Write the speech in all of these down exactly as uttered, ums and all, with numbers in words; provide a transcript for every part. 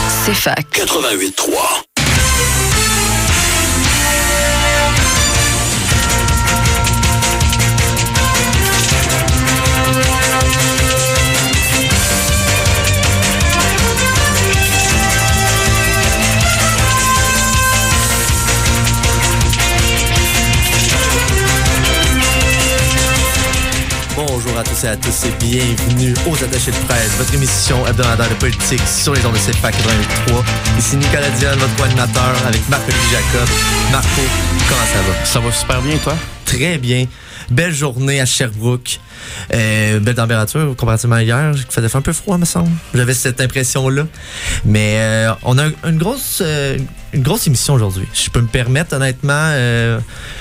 C F A C quatre-vingt-huit trois. Bonjour à tous et à tous et bienvenue aux Attachés de presse, votre émission hebdomadaire de politique sur les ondes de C F A C quatre-vingt-huit trois. Ici Nicolas Dion, votre co-animateur avec Marc-Olivier Jacob. Marco, comment ça va? Ça va super bien, toi? Très bien. Belle journée à Sherbrooke. Euh, belle température comparativement à hier. Il faisait un peu froid, me semble. J'avais cette impression-là. Mais euh, on a une grosse, euh, une grosse émission aujourd'hui. Je peux me permettre, honnêtement, euh,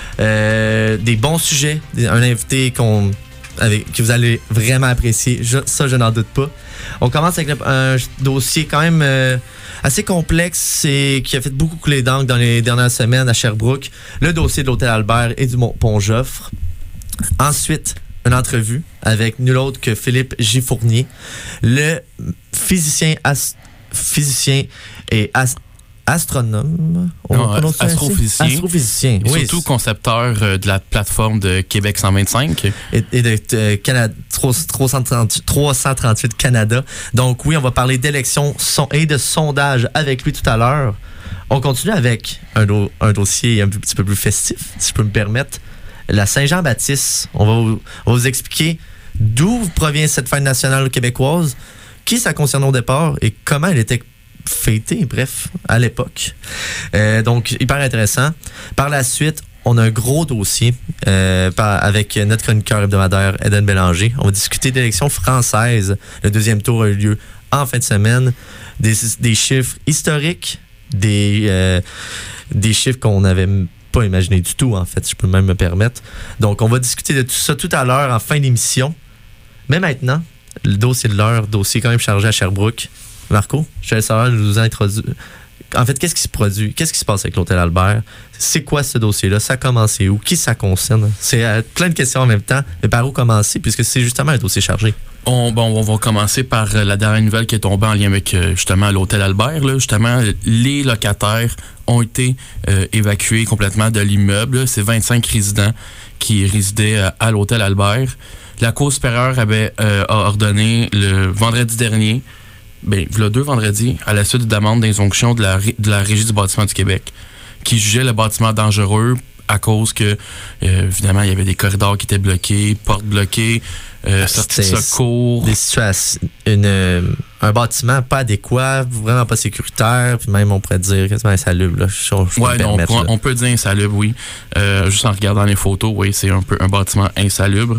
euh, des bons sujets. Un invité qu'on... Avec, que vous allez vraiment apprécier. Je, ça, je n'en doute pas. On commence avec le, un dossier quand même euh, assez complexe et qui a fait beaucoup couler d'encre dans les dernières semaines à Sherbrooke. Le dossier de l'Hôtel Albert et du Pont-Joffre. Ensuite, une entrevue avec nul autre que Philippe J. Fournier, le physicien, as, physicien et as, astronome. On non, astrophysicien. Astrophysicien, et oui. Surtout concepteur euh, de la plateforme de Québec cent vingt-cinq. Et, et de euh, Canada, trois cent trente-huit Canada. Donc oui, on va parler d'élections son, et de sondages avec lui tout à l'heure. On continue avec un, do, un dossier un petit peu plus festif, si je peux me permettre. La Saint-Jean-Baptiste. On va vous, on va vous expliquer d'où provient cette fête nationale québécoise, qui ça concerne au départ et comment elle était fêté, bref, à l'époque. Euh, donc, hyper intéressant. Par la suite, on a un gros dossier euh, par, avec notre chroniqueur hebdomadaire, Eden Bélanger. On va discuter d'élections françaises. Le deuxième tour a eu lieu en fin de semaine. Des, des chiffres historiques, des, euh, des chiffres qu'on n'avait pas imaginé du tout, en fait, je peux même me permettre. Donc, on va discuter de tout ça tout à l'heure en fin d'émission. Mais maintenant, le dossier de l'heure, dossier quand même chargé à Sherbrooke. Marco, je te laisse savoir, je vous introduire. En fait, qu'est-ce qui se produit? Qu'est-ce qui se passe avec l'Hôtel Albert? C'est quoi ce dossier-là? Ça a commencé où? Qui ça concerne? C'est euh, plein de questions en même temps. Mais par où commencer? Puisque c'est justement un dossier chargé. On, bon, on va commencer par la dernière nouvelle qui est tombée en lien avec justement l'Hôtel Albert. Là. Justement, les locataires ont été euh, évacués complètement de l'immeuble. C'est vingt-cinq résidents qui résidaient à, à l'Hôtel Albert. La Cour supérieure avait euh, ordonné le vendredi dernier, ben, il y a deux vendredis, à la suite d'amende d'injonction de la, de la Régie du bâtiment du Québec, qui jugeait le bâtiment dangereux à cause que, euh, évidemment, il y avait des corridors qui étaient bloqués, portes bloquées, euh, sorties de secours. Des situations, une, euh, un bâtiment pas adéquat, vraiment pas sécuritaire, puis même on pourrait dire quasiment insalubre. Là, je, je ouais, non, on, on peut dire insalubre, oui. Euh, juste en regardant les photos, oui, c'est un peu un bâtiment insalubre.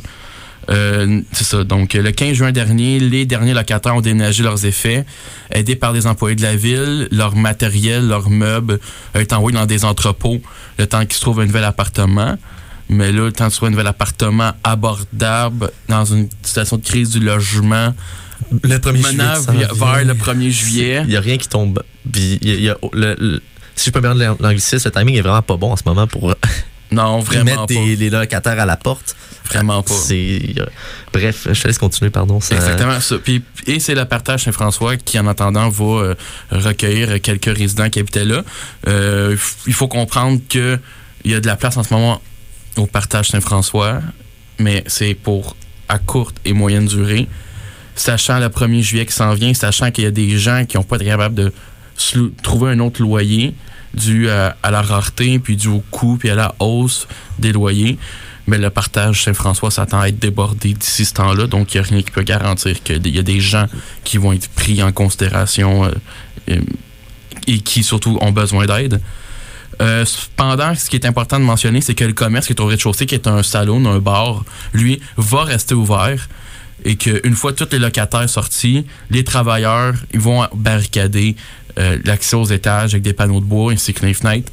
Euh, c'est ça. Donc, le quinze juin dernier, les derniers locataires ont déménagé leurs effets, aidés par des employés de la ville. Leur matériel, leurs meubles ont été envoyés dans des entrepôts le temps qu'ils se trouvent un nouvel appartement. Mais là, le temps de se trouver un nouvel appartement abordable dans une situation de crise du logement, le premier juillet, vers le premier juillet. Il n'y a rien qui tombe. Puis, il y a, il y a, le, le, si je peux me permettre l'anglicisme, le timing est vraiment pas bon en ce moment pour... Non, vraiment mettre pas. Des, les locataires à la porte. Vraiment pas. C'est, euh, bref, je te laisse continuer, pardon. Ça... Exactement ça. Puis, et c'est le partage Saint-François qui, en attendant, va euh, recueillir quelques résidents qui habitaient là. Euh, il faut comprendre qu'il y a de la place en ce moment au partage Saint-François, mais c'est pour à courte et moyenne durée. Sachant le premier juillet qui s'en vient, sachant qu'il y a des gens qui n'ont pas été capables de trouver un autre loyer dû à, à la rareté, puis dû au coût, puis à la hausse des loyers. Mais le partage Saint-François s'attend à être débordé d'ici ce temps-là, donc il n'y a rien qui peut garantir qu'il y a des gens qui vont être pris en considération euh, et qui surtout ont besoin d'aide. Euh, cependant, ce qui est important de mentionner, c'est que le commerce qui est au rez-de-chaussée, qui est un salon, un bar, lui, va rester ouvert et qu'une fois tous les locataires sortis, les travailleurs ils vont barricader euh, l'accès aux étages avec des panneaux de bois ainsi que les fenêtres.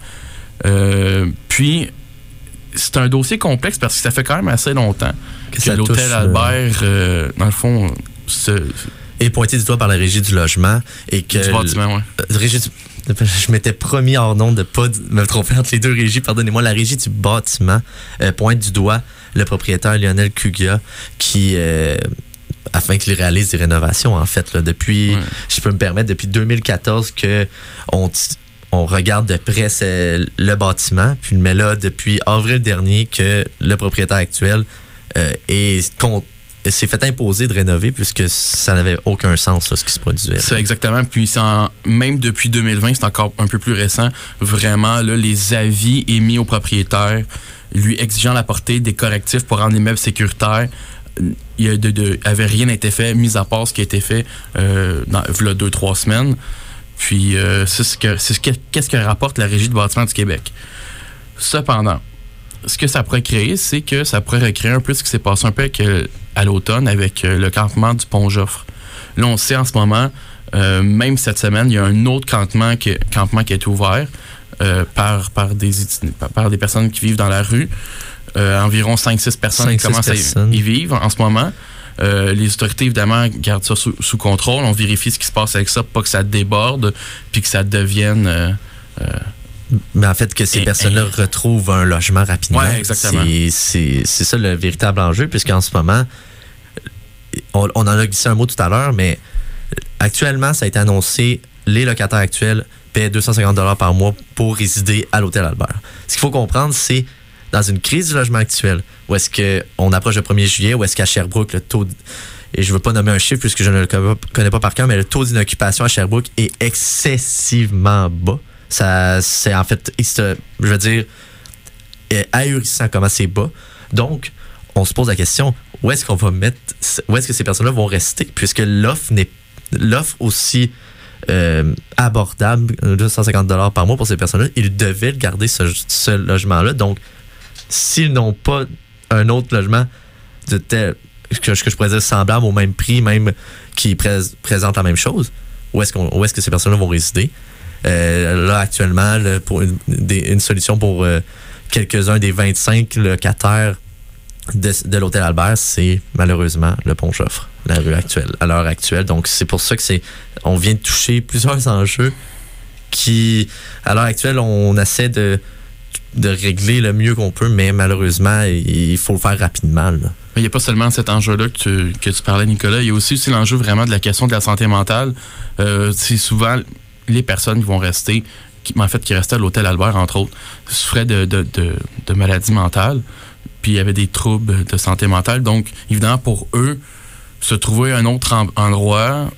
Euh, puis, c'est un dossier complexe parce que ça fait quand même assez longtemps que, que l'hôtel touche, Albert, euh, dans le fond, se... est pointé du doigt par la Régie du logement et que... Du bâtiment, oui. Régie du... Je m'étais promis hors nom de ne pas me tromper entre les deux régies. Pardonnez-moi, la Régie du bâtiment euh, pointe du doigt le propriétaire Lionel Cugia qui, euh, afin qu'ils réalisent des rénovations, en fait. Là, depuis, ouais. je peux me permettre, depuis deux mille quatorze que on, on regarde de près le bâtiment, puis mais là, depuis avril dernier, que le propriétaire actuel euh, est contre s'est fait imposer de rénover puisque ça n'avait aucun sens là, ce qui se produisait. C'est exactement. Puis en, même depuis deux mille vingt, c'est encore un peu plus récent, vraiment là, les avis émis au propriétaire lui exigeant d'apporter des correctifs pour rendre l'immeuble sécuritaire, il y a de, de, avait rien été fait, mis à part ce qui a été fait euh, dans il y a deux, trois semaines. Puis euh, c'est ce que c'est ce que qu'est-ce que rapporte la Régie du bâtiment du Québec. Cependant, ce que ça pourrait créer, c'est que ça pourrait recréer un peu ce qui s'est passé un peu avec, euh, à l'automne avec euh, le campement du Pont-Joffre. Là, on sait en ce moment, euh, même cette semaine, il y a un autre campement qui, campement qui a été ouvert euh, par, par, des, par des personnes qui vivent dans la rue. Euh, environ cinq six personnes cinq, qui commencent personnes. à y vivre en ce moment. Euh, les autorités, évidemment, gardent ça sous, sous contrôle. On vérifie ce qui se passe avec ça pour pas que ça déborde puis que ça devienne... Euh, euh, Mais en fait, que ces personnes-là et... retrouvent un logement rapidement. Oui, exactement. C'est, c'est, c'est ça le véritable enjeu, puisqu'en ce moment, on, on en a glissé un mot tout à l'heure, mais actuellement, ça a été annoncé, les locataires actuels paient deux cent cinquante dollars par mois pour résider à l'Hôtel Albert. Ce qu'il faut comprendre, c'est dans une crise du logement actuel, où est-ce qu'on approche le premier juillet, où est-ce qu'à Sherbrooke, le taux... De, et je ne veux pas nommer un chiffre puisque je ne le connais pas par cœur, mais le taux d'inoccupation à Sherbrooke est excessivement bas. Ça, c'est en fait, je veux dire, ahurissant comment c'est bas. Donc, on se pose la question, où est-ce qu'on va mettre, où est-ce que ces personnes-là vont rester, puisque l'offre n'est, l'offre aussi euh, abordable, deux cent cinquante dollars par mois pour ces personnes-là, ils devaient garder ce, ce logement-là. Donc, s'ils n'ont pas un autre logement de tel, que, que je pourrais dire semblable au même prix, même qui pré- présente la même chose, où est-ce, qu'on, où est-ce que ces personnes-là vont résider? Euh, là, actuellement, là, pour une, des, une solution pour euh, quelques-uns des vingt-cinq locataires de, de l'Hôtel Albert, c'est malheureusement le Pont-Joffre, la rue actuelle, à l'heure actuelle. Donc, c'est pour ça que c'est, on vient de toucher plusieurs enjeux qui, à l'heure actuelle, on essaie de, de régler le mieux qu'on peut, mais malheureusement, il faut le faire rapidement, là. Il n'y a pas seulement cet enjeu-là que tu, que tu parlais, Nicolas. Il y a aussi, aussi l'enjeu vraiment de la question de la santé mentale. Euh, c'est souvent les personnes qui vont rester, qui, en fait, qui restaient à l'Hôtel Albert, entre autres, souffraient de, de, de, de maladies mentales, puis il y avait des troubles de santé mentale. Donc, évidemment, pour eux, se trouver un autre en, endroit,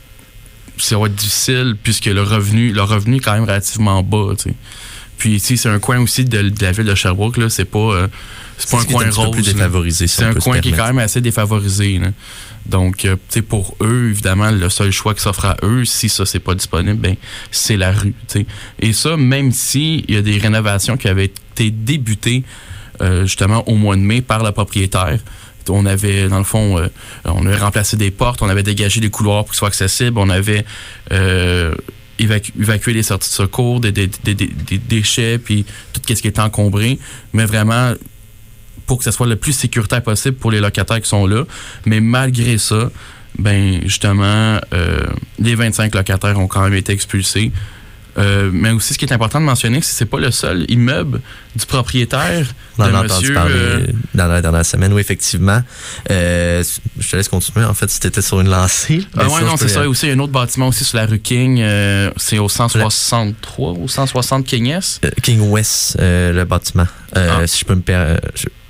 ça va être difficile, puisque le revenu, le revenu est quand même relativement bas, tu sais. Puis ici, c'est un coin aussi de, de la ville de Sherbrooke, là, c'est pas, euh, c'est pas c'est un coin rose. Plus défavorisé, si c'est un coin qui est quand même assez défavorisé, là. Donc, euh, tu sais, pour eux, évidemment, le seul choix qui s'offre à eux, si ça, c'est pas disponible, ben, c'est la rue, tu sais. Et ça, même s'il y a des rénovations qui avaient été débutées, euh, justement, au mois de mai par le propriétaire. On avait, dans le fond, euh, on avait remplacé des portes, on avait dégagé des couloirs pour qu'ils soient accessibles, on avait euh, évacu- évacué les sorties de secours, des, des, des, des, des déchets, puis tout ce qui était encombré. Mais vraiment, pour que ce soit le plus sécuritaire possible pour les locataires qui sont là. Mais malgré ça, ben justement, euh, les vingt-cinq locataires ont quand même été expulsés. Euh, mais aussi, ce qui est important de mentionner, c'est que c'est pas le seul immeuble du propriétaire on de en a monsieur... entendu parler euh... dans la dernière semaine, oui, effectivement. Euh, je te laisse continuer, en fait, si tu étais sur une lancée. Ah oui, non, c'est ça. Aussi, il y a un autre bâtiment aussi sur la rue King. Euh, c'est au cent soixante-trois ou cent soixante King S. Euh, King West, euh, le bâtiment. Euh, ah. Si je peux me permettre...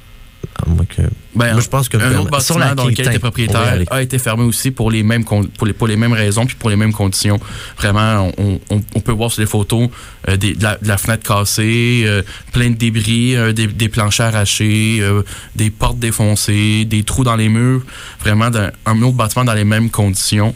Moi, que... ben, Moi, je pense que un autre bâtiment dans lequel le propriétaire a été fermé aussi pour les mêmes con- pour les pour les mêmes raisons puis pour les mêmes conditions. Vraiment, on, on, on peut voir sur les photos euh, des, de, la, de la fenêtre cassée, euh, plein de débris, euh, des, des planchers arrachés, euh, des portes défoncées, des trous dans les murs. Vraiment, d'un, un autre bâtiment dans les mêmes conditions.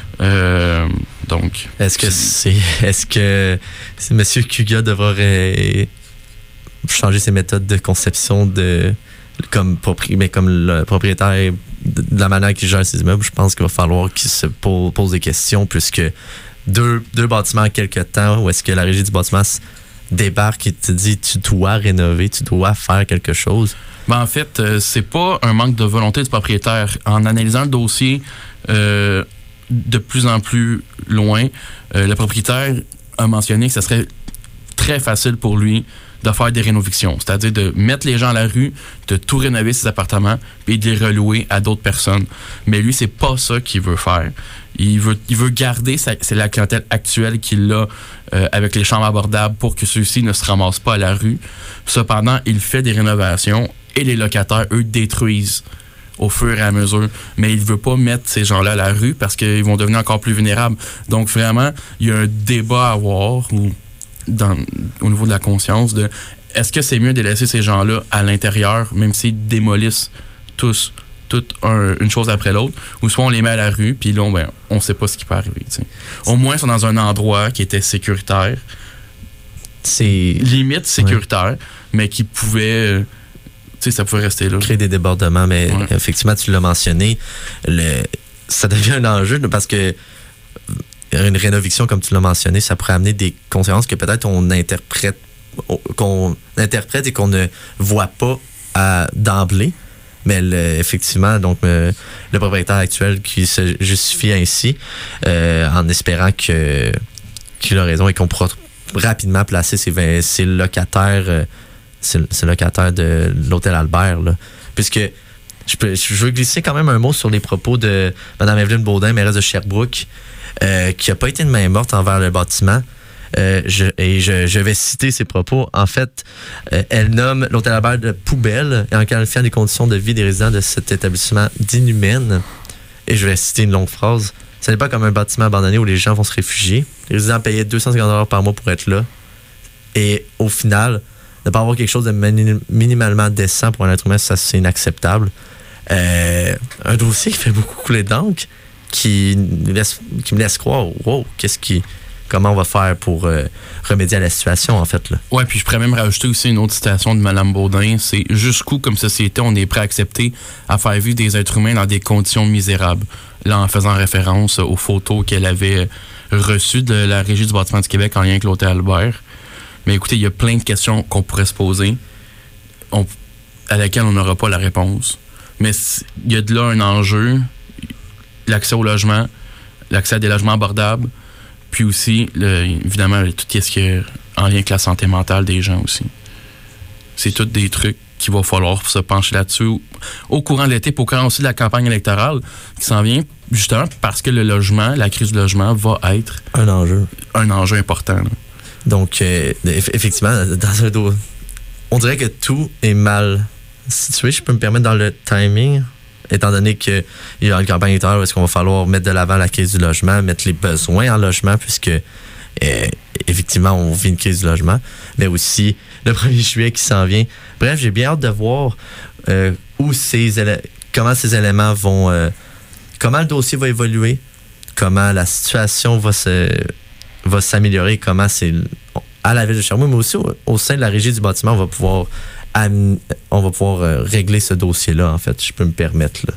Euh, donc, est-ce que c'est, est-ce que M. Kuga devra ré... changer ses méthodes de conception de comme, propri- mais comme le propriétaire de la manière qu'il gère ses immeubles? Je pense qu'il va falloir qu'il se pose, pose des questions, puisque deux, deux bâtiments en quelques temps, où est-ce que la régie du bâtiment débarque et te dit tu dois rénover, tu dois faire quelque chose? Ben en fait, euh, c'est pas un manque de volonté du propriétaire. En analysant le dossier euh, de plus en plus loin, euh, le propriétaire a mentionné que ça serait très facile pour lui de faire des rénovations, c'est-à-dire de mettre les gens à la rue, de tout rénover ses appartements et de les relouer à d'autres personnes. Mais lui, c'est pas ça qu'il veut faire. Il veut, il veut garder sa, c'est la clientèle actuelle qu'il a euh, avec les chambres abordables pour que ceux-ci ne se ramassent pas à la rue. Cependant, il fait des rénovations et les locataires, eux, détruisent au fur et à mesure. Mais il ne veut pas mettre ces gens-là à la rue parce qu'ils vont devenir encore plus vulnérables. Donc, vraiment, il y a un débat à avoir où, dans, au niveau de la conscience de est-ce que c'est mieux de laisser ces gens-là à l'intérieur, même s'ils démolissent tous toute un, une chose après l'autre, ou soit on les met à la rue, puis là, ben, on ne sait pas ce qui peut arriver. T'sais. Au moins, ils sont dans un endroit qui était sécuritaire. C'est limite sécuritaire, ouais. mais qui pouvait... Tu sais, ça pouvait rester là. Créer des débordements, mais ouais. effectivement, tu l'as mentionné, le, ça devient un enjeu parce que une rénovation, comme tu l'as mentionné, ça pourrait amener des conséquences que peut-être on interprète, qu'on interprète et qu'on ne voit pas à, d'emblée. Mais le, effectivement, donc euh, le propriétaire actuel qui se justifie ainsi, euh, en espérant que qu'il a raison et qu'on pourra rapidement placer ses, ses locataires, euh, ses, ses locataires de l'hôtel Albert, là. Puisque je, peux, je veux glisser quand même un mot sur les propos de Mme Evelyne Baudin, mairesse de Sherbrooke, euh, qui n'a pas été de main morte envers le bâtiment. Euh, je, et je, je vais citer ses propos. En fait, euh, elle nomme l'hôtel Albert de poubelle et en qualifiant les conditions de vie des résidents de cet établissement d'inhumaines. Et je vais citer une longue phrase. Ce n'est pas comme un bâtiment abandonné où les gens vont se réfugier. Les résidents payaient deux cent cinquante dollars par mois pour être là. Et au final, ne pas avoir quelque chose de mini- minimalement décent pour un être humain, ça c'est inacceptable. Euh, un dossier qui fait beaucoup couler d'encre, qui, laisse, qui me laisse croire, wow, qu'est-ce qui... Comment on va faire pour euh, remédier à la situation, en fait, là. Ouais, puis je pourrais même rajouter aussi une autre citation de Mme Baudin. C'est « Jusqu'où, comme société, on est prêt à accepter à faire vivre des êtres humains dans des conditions misérables? » Là, en faisant référence aux photos qu'elle avait reçues de la Régie du bâtiment du Québec en lien avec l'hôtel Albert. Mais écoutez, il y a plein de questions qu'on pourrait se poser, on, à laquelle on n'aura pas la réponse. Mais il y a de là un enjeu, l'accès au logement, l'accès à des logements abordables, puis aussi, le, évidemment, tout ce qui est en lien avec la santé mentale des gens aussi. C'est tous des trucs qu'il va falloir se pencher là-dessus au courant de l'été, puis au courant aussi de la campagne électorale qui s'en vient, justement parce que le logement, la crise du logement va être un enjeu, un enjeu important. Là. Donc, euh, effectivement, dans un dos, on dirait que tout est mal situé. Je peux me permettre dans le timing, étant donné qu'il y a une campagne électorale où est-ce qu'on va falloir mettre de l'avant la crise du logement, mettre les besoins en logement, puisque euh, effectivement, on vit une crise du logement, mais aussi le premier juillet qui s'en vient. Bref, j'ai bien hâte de voir euh, où ces élé- comment ces éléments vont... Euh, comment le dossier va évoluer, comment la situation va se va s'améliorer, comment c'est à la ville de Sherbrooke, mais aussi au, au sein de la régie du bâtiment, on va pouvoir on va pouvoir euh, régler ce dossier-là, en fait, je peux me permettre. Là.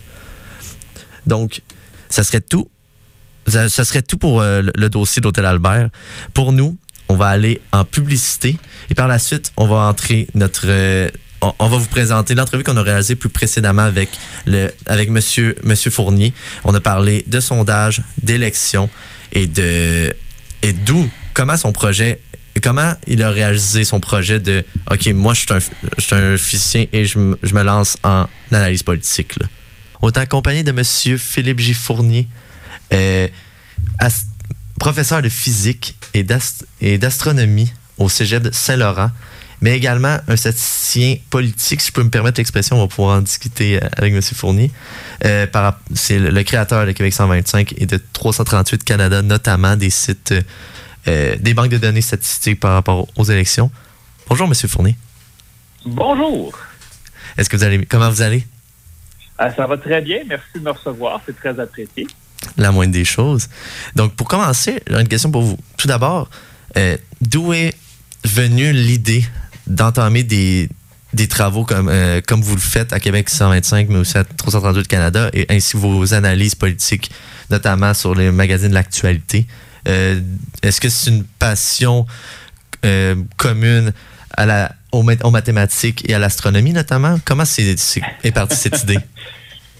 Donc, ça serait tout. Ça, ça serait tout pour euh, le, le dossier d'Hôtel Albert. Pour nous, on va aller en publicité et par la suite, on va entrer notre... Euh, on, on va vous présenter l'entrevue qu'on a réalisée plus précédemment avec le avec monsieur, monsieur Fournier. On a parlé de sondage, d'élection et de et d'où, comment son projet... Et comment il a réalisé son projet de « OK, moi, je suis un, je suis un physicien et je, m- je me lance en analyse politique. » On est accompagné de M. Philippe J. Fournier, euh, ast- professeur de physique et, d'ast- et d'astronomie au Cégep de Saint-Laurent, mais également un statisticien politique, si je peux me permettre l'expression, on va pouvoir en discuter avec M. Fournier. Euh, par, c'est le, le créateur de Québec cent vingt-cinq et de trois cent trente-huit Canada, notamment des sites... Euh, Euh, des banques de données statistiques par rapport aux élections. Bonjour, M. Fournier. Bonjour. Est-ce que vous allez... Comment vous allez? Euh, ça va très bien. Merci de me recevoir. C'est très apprécié. La moindre des choses. Donc, pour commencer, j'ai une question pour vous. Tout d'abord, euh, d'où est venue l'idée d'entamer des, des travaux comme, euh, comme vous le faites à Québec cent vingt-cinq, mais aussi à trois cent trente-huit Canada, et ainsi vos analyses politiques, notamment sur les magazines de l'actualité? Euh, est-ce que c'est une passion euh, commune à la, aux, aux mathématiques et à l'astronomie notamment? Comment c'est, c'est, est partie cette idée?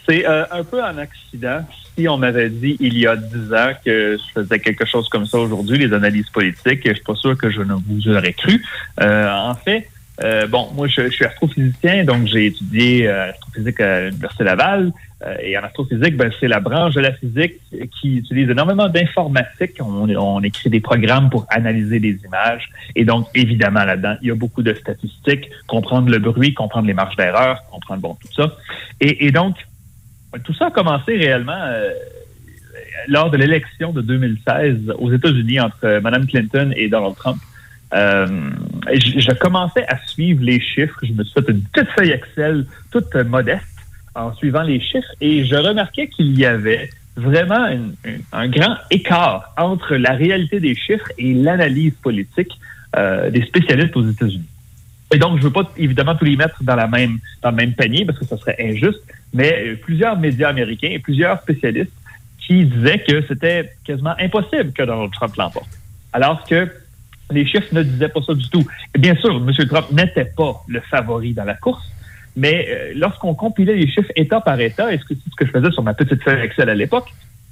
C'est euh, un peu un accident. Si on m'avait dit il y a dix ans que je faisais quelque chose comme ça aujourd'hui, les analyses politiques, je suis pas sûr que je ne vous aurais cru. Euh, en fait, euh, bon, moi, je, je suis astrophysicien, donc j'ai étudié euh, astrophysique à l'Université Laval. Euh, et en astrophysique, ben, c'est la branche de la physique qui utilise énormément d'informatique. On, on écrit des programmes pour analyser des images. Et donc, évidemment, là-dedans, il y a beaucoup de statistiques, comprendre le bruit, comprendre les marges d'erreur, comprendre, bon, tout ça. Et, et donc, tout ça a commencé réellement euh, lors de l'élection de deux mille seize aux États-Unis entre euh, Mme Clinton et Donald Trump. Euh, je, je commençais à suivre les chiffres. Je me suis fait une petite feuille Excel toute euh, modeste en suivant les chiffres et je remarquais qu'il y avait vraiment une, une, un grand écart entre la réalité des chiffres et l'analyse politique euh, des spécialistes aux États-Unis. Et donc, je ne veux pas évidemment tous les mettre dans, la même, dans le même panier parce que ça serait injuste, mais plusieurs médias américains et plusieurs spécialistes qui disaient que c'était quasiment impossible que Donald Trump l'emporte. Alors que les chiffres ne disaient pas ça du tout. Et bien sûr, M. Trump n'était pas le favori dans la course, mais euh, lorsqu'on compilait les chiffres État par État, et ce que, ce que je faisais sur ma petite feuille Excel à l'époque,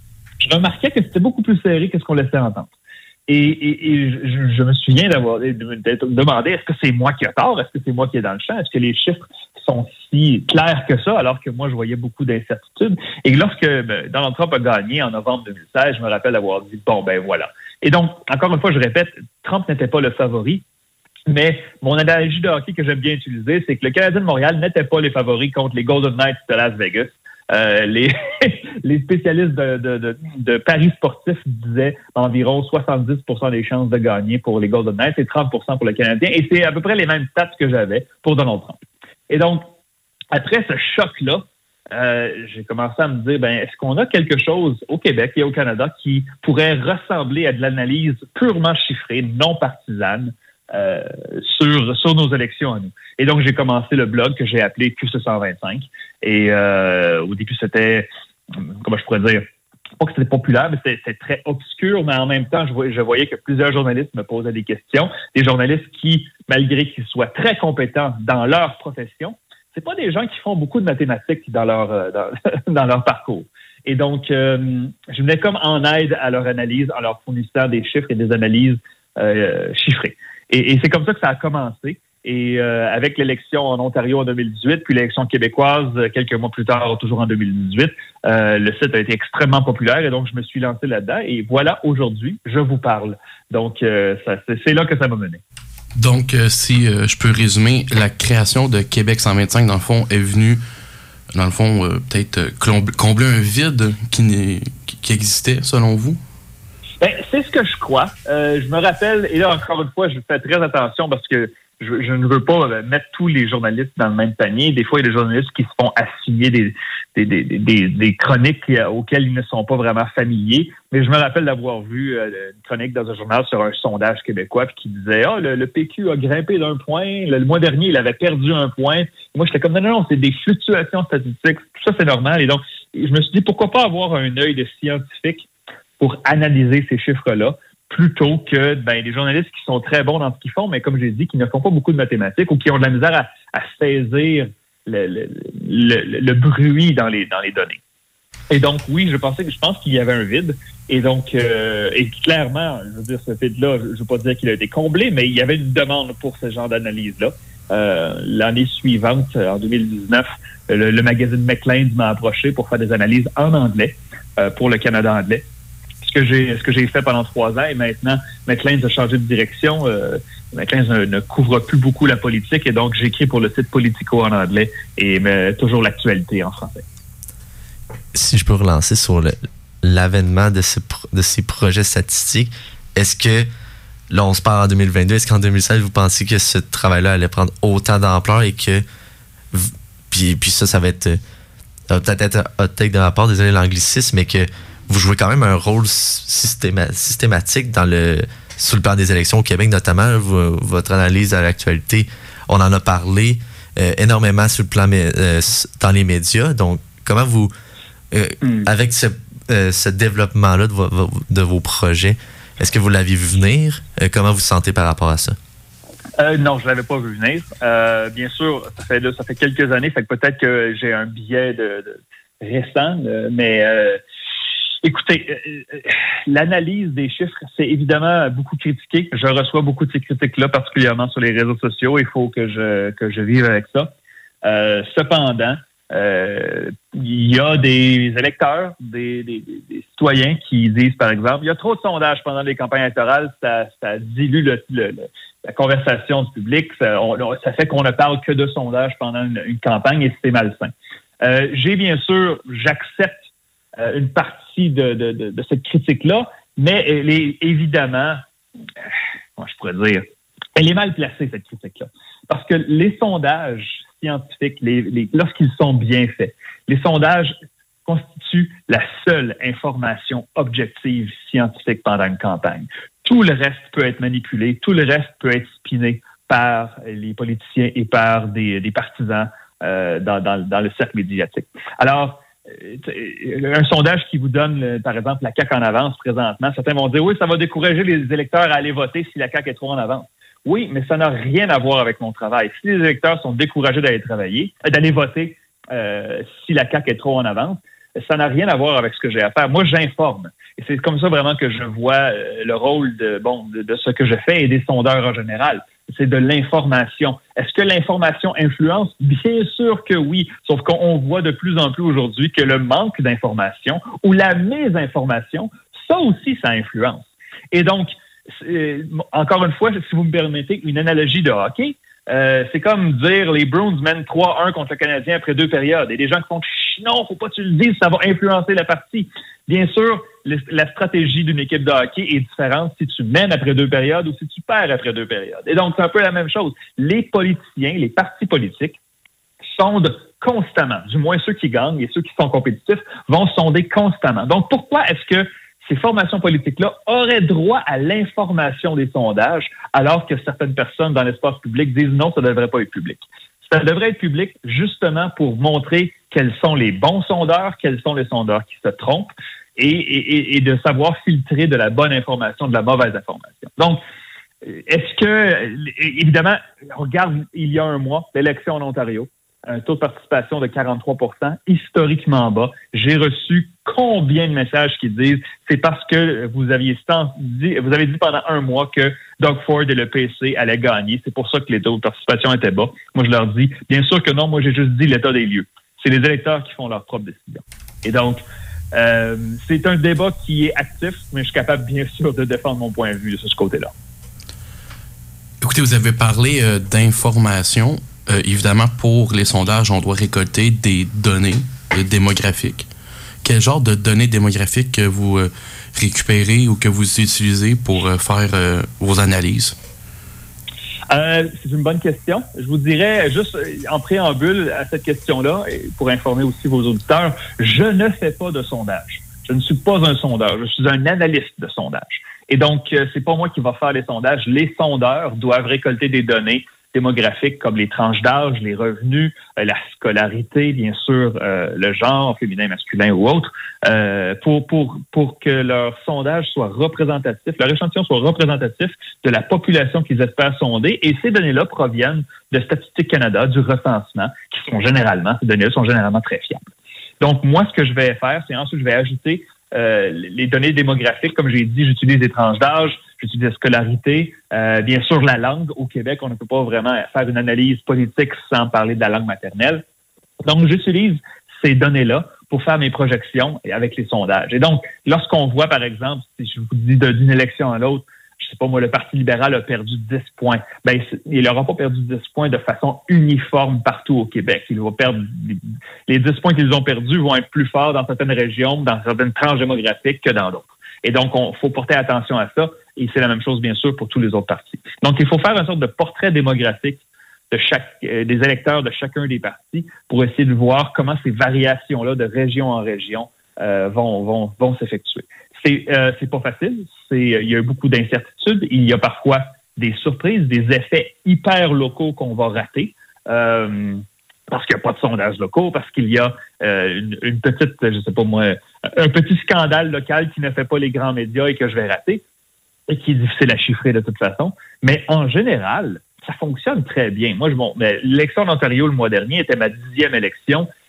je remarquais que c'était beaucoup plus serré que ce qu'on laissait entendre. Et, et, et je, je me souviens d'avoir d'être demandé, est-ce que c'est moi qui ai tort? Est-ce que c'est moi qui est dans le champ? Est-ce que les chiffres sont si clairs que ça, alors que moi, je voyais beaucoup d'incertitudes? Et lorsque ben, Donald Trump a gagné en novembre deux mille seize, je me rappelle avoir dit, bon, ben voilà. Et donc, encore une fois, je répète, Trump n'était pas le favori, mais mon analogie de hockey que j'aime bien utiliser, c'est que le Canadien de Montréal n'était pas les favoris contre les Golden Knights de Las Vegas. Euh, les, les spécialistes de, de, de, de paris sportifs disaient environ soixante-dix pour cent des chances de gagner pour les Golden Knights et trente pour cent pour le Canadien. Et c'est à peu près les mêmes stats que j'avais pour Donald Trump. Et donc, après ce choc-là, euh, j'ai commencé à me dire, ben, est-ce qu'on a quelque chose au Québec et au Canada qui pourrait ressembler à de l'analyse purement chiffrée, non partisane, Euh, sur, sur nos élections à nous. Et donc, j'ai commencé le blog que j'ai appelé Q C cent vingt-cinq. Et euh, au début, c'était, comment je pourrais dire, pas que c'était populaire, mais c'était, c'était très obscur, mais en même temps, je voyais, je voyais que plusieurs journalistes me posaient des questions. Des journalistes qui, malgré qu'ils soient très compétents dans leur profession, c'est pas des gens qui font beaucoup de mathématiques dans leur, dans, dans leur parcours. Et donc, euh, je venais comme en aide à leur analyse en leur fournissant des chiffres et des analyses euh, chiffrées. Et, et c'est comme ça que ça a commencé. Et euh, avec l'élection en Ontario en deux mille dix-huit, puis l'élection québécoise quelques mois plus tard, toujours en deux mille dix-huit, euh, le site a été extrêmement populaire et donc je me suis lancé là-dedans. Et voilà, aujourd'hui, je vous parle. Donc, euh, ça, c'est, c'est là que ça m'a mené. Donc, euh, si euh, je peux résumer, la création de Québec cent vingt-cinq, dans le fond, est venue, dans le fond, euh, peut-être euh, combler un vide qui, n'est, qui existait, selon vous? Ben, c'est ce que je crois. Euh, je me rappelle, et là, encore une fois, je fais très attention parce que je, je ne veux pas mettre tous les journalistes dans le même panier. Des fois, il y a des journalistes qui se font assigner des, des, des, des, des chroniques auxquelles ils ne sont pas vraiment familiers. Mais je me rappelle d'avoir vu euh, une chronique dans un journal sur un sondage québécois puis qui disait « Ah, oh, le, le P Q a grimpé d'un point. Le, le mois dernier, il avait perdu un point. » Moi, j'étais comme « Non, non, non, c'est des fluctuations statistiques. Tout ça, c'est normal. » Et donc, je me suis dit « Pourquoi pas avoir un œil de scientifique pour analyser ces chiffres-là, plutôt que ben, des journalistes qui sont très bons dans ce qu'ils font, mais comme j'ai dit, qui ne font pas beaucoup de mathématiques ou qui ont de la misère à, à saisir le, le, le, le bruit dans les, dans les données. » Et donc, oui, je pensais que je pense qu'il y avait un vide. Et donc, euh, et clairement, je veux dire, ce vide-là, je ne veux pas dire qu'il a été comblé, mais il y avait une demande pour ce genre d'analyse-là. Euh, l'année suivante, en deux mille dix-neuf, le, le magazine Maclean's m'a approché pour faire des analyses en anglais euh, pour le Canada anglais. Ce que j'ai, ce que j'ai fait pendant trois ans, et maintenant, Maclean's a changé de direction. Euh, Maclean's ne, ne couvre plus beaucoup la politique, et donc j'écris pour le site Politico en anglais et mais toujours l'actualité en français. Si je peux relancer sur le, l'avènement de, ce, de ces projets statistiques, est-ce que, là on se parle en deux mille vingt-deux, est-ce qu'en deux mille seize, vous pensiez que ce travail-là allait prendre autant d'ampleur et que, puis, puis ça, ça va être, ça va peut-être être un hot take de ma part, désolé l'anglicisme, mais que vous jouez quand même un rôle systéma- systématique dans le, sur le plan des élections au Québec, notamment v- votre analyse à l'actualité. On en a parlé euh, énormément sur le plan euh, dans les médias. Donc, comment vous, euh, mm. avec ce, euh, ce développement-là de, vo- de vos projets, est-ce que vous l'aviez vu venir? Euh, comment vous vous sentez par rapport à ça? Euh, non, je l'avais pas vu venir. Euh, bien sûr, ça fait, là, ça fait quelques années, fait que peut-être que j'ai un biais de... de récent, euh, mais euh, écoutez, euh, l'analyse des chiffres, c'est évidemment beaucoup critiqué. Je reçois beaucoup de ces critiques-là, particulièrement sur les réseaux sociaux. Il faut que je que je vive avec ça. Euh, cependant, euh, il y a des électeurs, des, des, des citoyens qui disent, par exemple, il y a trop de sondages pendant les campagnes électorales, ça, ça dilue le, le, le, la conversation du public, ça, on, ça fait qu'on ne parle que de sondages pendant une, une campagne et c'est malsain. Euh, j'ai bien sûr, j'accepte euh, une partie de, de, de, de cette critique-là, mais elle est évidemment, euh, comment je pourrais dire, elle est mal placée, cette critique-là. Parce que les sondages scientifiques, les, les, lorsqu'ils sont bien faits, les sondages constituent la seule information objective scientifique pendant une campagne. Tout le reste peut être manipulé, tout le reste peut être spiné par les politiciens et par des, des partisans euh, dans, dans, dans le cercle médiatique. Alors, euh, un sondage qui vous donne, le, par exemple, la C A Q en avance présentement, certains vont dire, oui, ça va décourager les électeurs à aller voter si la C A Q est trop en avance. Oui, mais ça n'a rien à voir avec mon travail. Si les électeurs sont découragés d'aller travailler, d'aller voter euh, si la C A Q est trop en avance, ça n'a rien à voir avec ce que j'ai à faire. Moi, j'informe. Et c'est comme ça vraiment que je vois euh, le rôle de, bon, de, de ce que je fais et des sondeurs en général. C'est de l'information. Est-ce que l'information influence? Bien sûr que oui. Sauf qu'on voit de plus en plus aujourd'hui que le manque d'information ou la mésinformation, ça aussi, ça influence. Et donc, Euh, encore une fois, si vous me permettez, une analogie de hockey, euh, c'est comme dire les Bruins mènent trois un contre le Canadien après deux périodes. Et des gens qui font « non, faut pas que tu le dises, ça va influencer la partie ». Bien sûr, le, la stratégie d'une équipe de hockey est différente si tu mènes après deux périodes ou si tu perds après deux périodes. Et donc, c'est un peu la même chose. Les politiciens, les partis politiques sondent constamment, du moins ceux qui gagnent et ceux qui sont compétitifs vont sonder constamment. Donc, pourquoi est-ce que ces formations politiques-là auraient droit à l'information des sondages, alors que certaines personnes dans l'espace public disent non, ça ne devrait pas être public. Ça devrait être public justement pour montrer quels sont les bons sondeurs, quels sont les sondeurs qui se trompent, et, et, et de savoir filtrer de la bonne information, de la mauvaise information. Donc, est-ce que, évidemment, regarde, il y a un mois, l'élection en Ontario, un taux de participation de quarante-trois pour cent, historiquement bas. J'ai reçu combien de messages qui disent c'est parce que vous aviez dit, vous avez dit pendant un mois que Doug Ford et le P C allaient gagner. C'est pour ça que les taux de participation étaient bas. Moi, je leur dis, bien sûr que non, moi, j'ai juste dit l'état des lieux. C'est les électeurs qui font leur propre décision. Et donc, euh, c'est un débat qui est actif, mais je suis capable, bien sûr, de défendre mon point de vue de ce côté-là. Écoutez, vous avez parlé euh, d'information. Euh, évidemment, pour les sondages, on doit récolter des données euh, démographiques. Quel genre de données démographiques que vous euh, récupérez ou que vous utilisez pour euh, faire euh, vos analyses? Euh, c'est une bonne question. Je vous dirais, juste en préambule à cette question-là, et pour informer aussi vos auditeurs, je ne fais pas de sondage. Je ne suis pas un sondeur, je suis un analyste de sondage. Et donc, euh, c'est pas moi qui va faire les sondages. Les sondeurs doivent récolter des données démographiques comme les tranches d'âge, les revenus, euh, la scolarité, bien sûr, euh, le genre, féminin, masculin ou autre, euh, pour, pour, pour que leur sondage soit représentatif, leur échantillon soit représentatif de la population qu'ils espèrent sonder. Et ces données-là proviennent de Statistique Canada, du recensement, qui sont généralement, ces données-là sont généralement très fiables. Donc, moi, ce que je vais faire, c'est ensuite, je vais ajouter euh, les données démographiques. Comme j'ai dit, j'utilise les tranches d'âge, j'utilise la scolarité, euh, bien sûr la langue. Au Québec, on ne peut pas vraiment faire une analyse politique sans parler de la langue maternelle. Donc, j'utilise ces données-là pour faire mes projections avec les sondages. Et donc, lorsqu'on voit, par exemple, si je vous dis d'une élection à l'autre, je sais pas moi, le Parti libéral a perdu dix points. Ben, il n'aura pas perdu dix points de façon uniforme partout au Québec. Il va perdre, les dix points qu'ils ont perdus vont être plus forts dans certaines régions, dans certaines tranches démographiques que dans d'autres. Et donc, il faut porter attention à ça. Et c'est la même chose, bien sûr, pour tous les autres partis. Donc, il faut faire une sorte de portrait démographique de chaque, euh, des électeurs de chacun des partis pour essayer de voir comment ces variations-là de région en région euh, vont, vont, vont s'effectuer. C'est, euh, c'est pas facile. C'est, il y a beaucoup d'incertitudes. Il y a parfois des surprises, des effets hyper locaux qu'on va rater. Euh, parce qu'il n'y a pas de sondage locaux, parce qu'il y a euh, une, une petite, je sais pas moi, un petit scandale local qui ne fait pas les grands médias et que je vais rater, et qui est difficile à chiffrer de toute façon. Mais en général, ça fonctionne très bien. Moi, je, bon, l'élection d'Ontario le mois dernier était ma dixième élection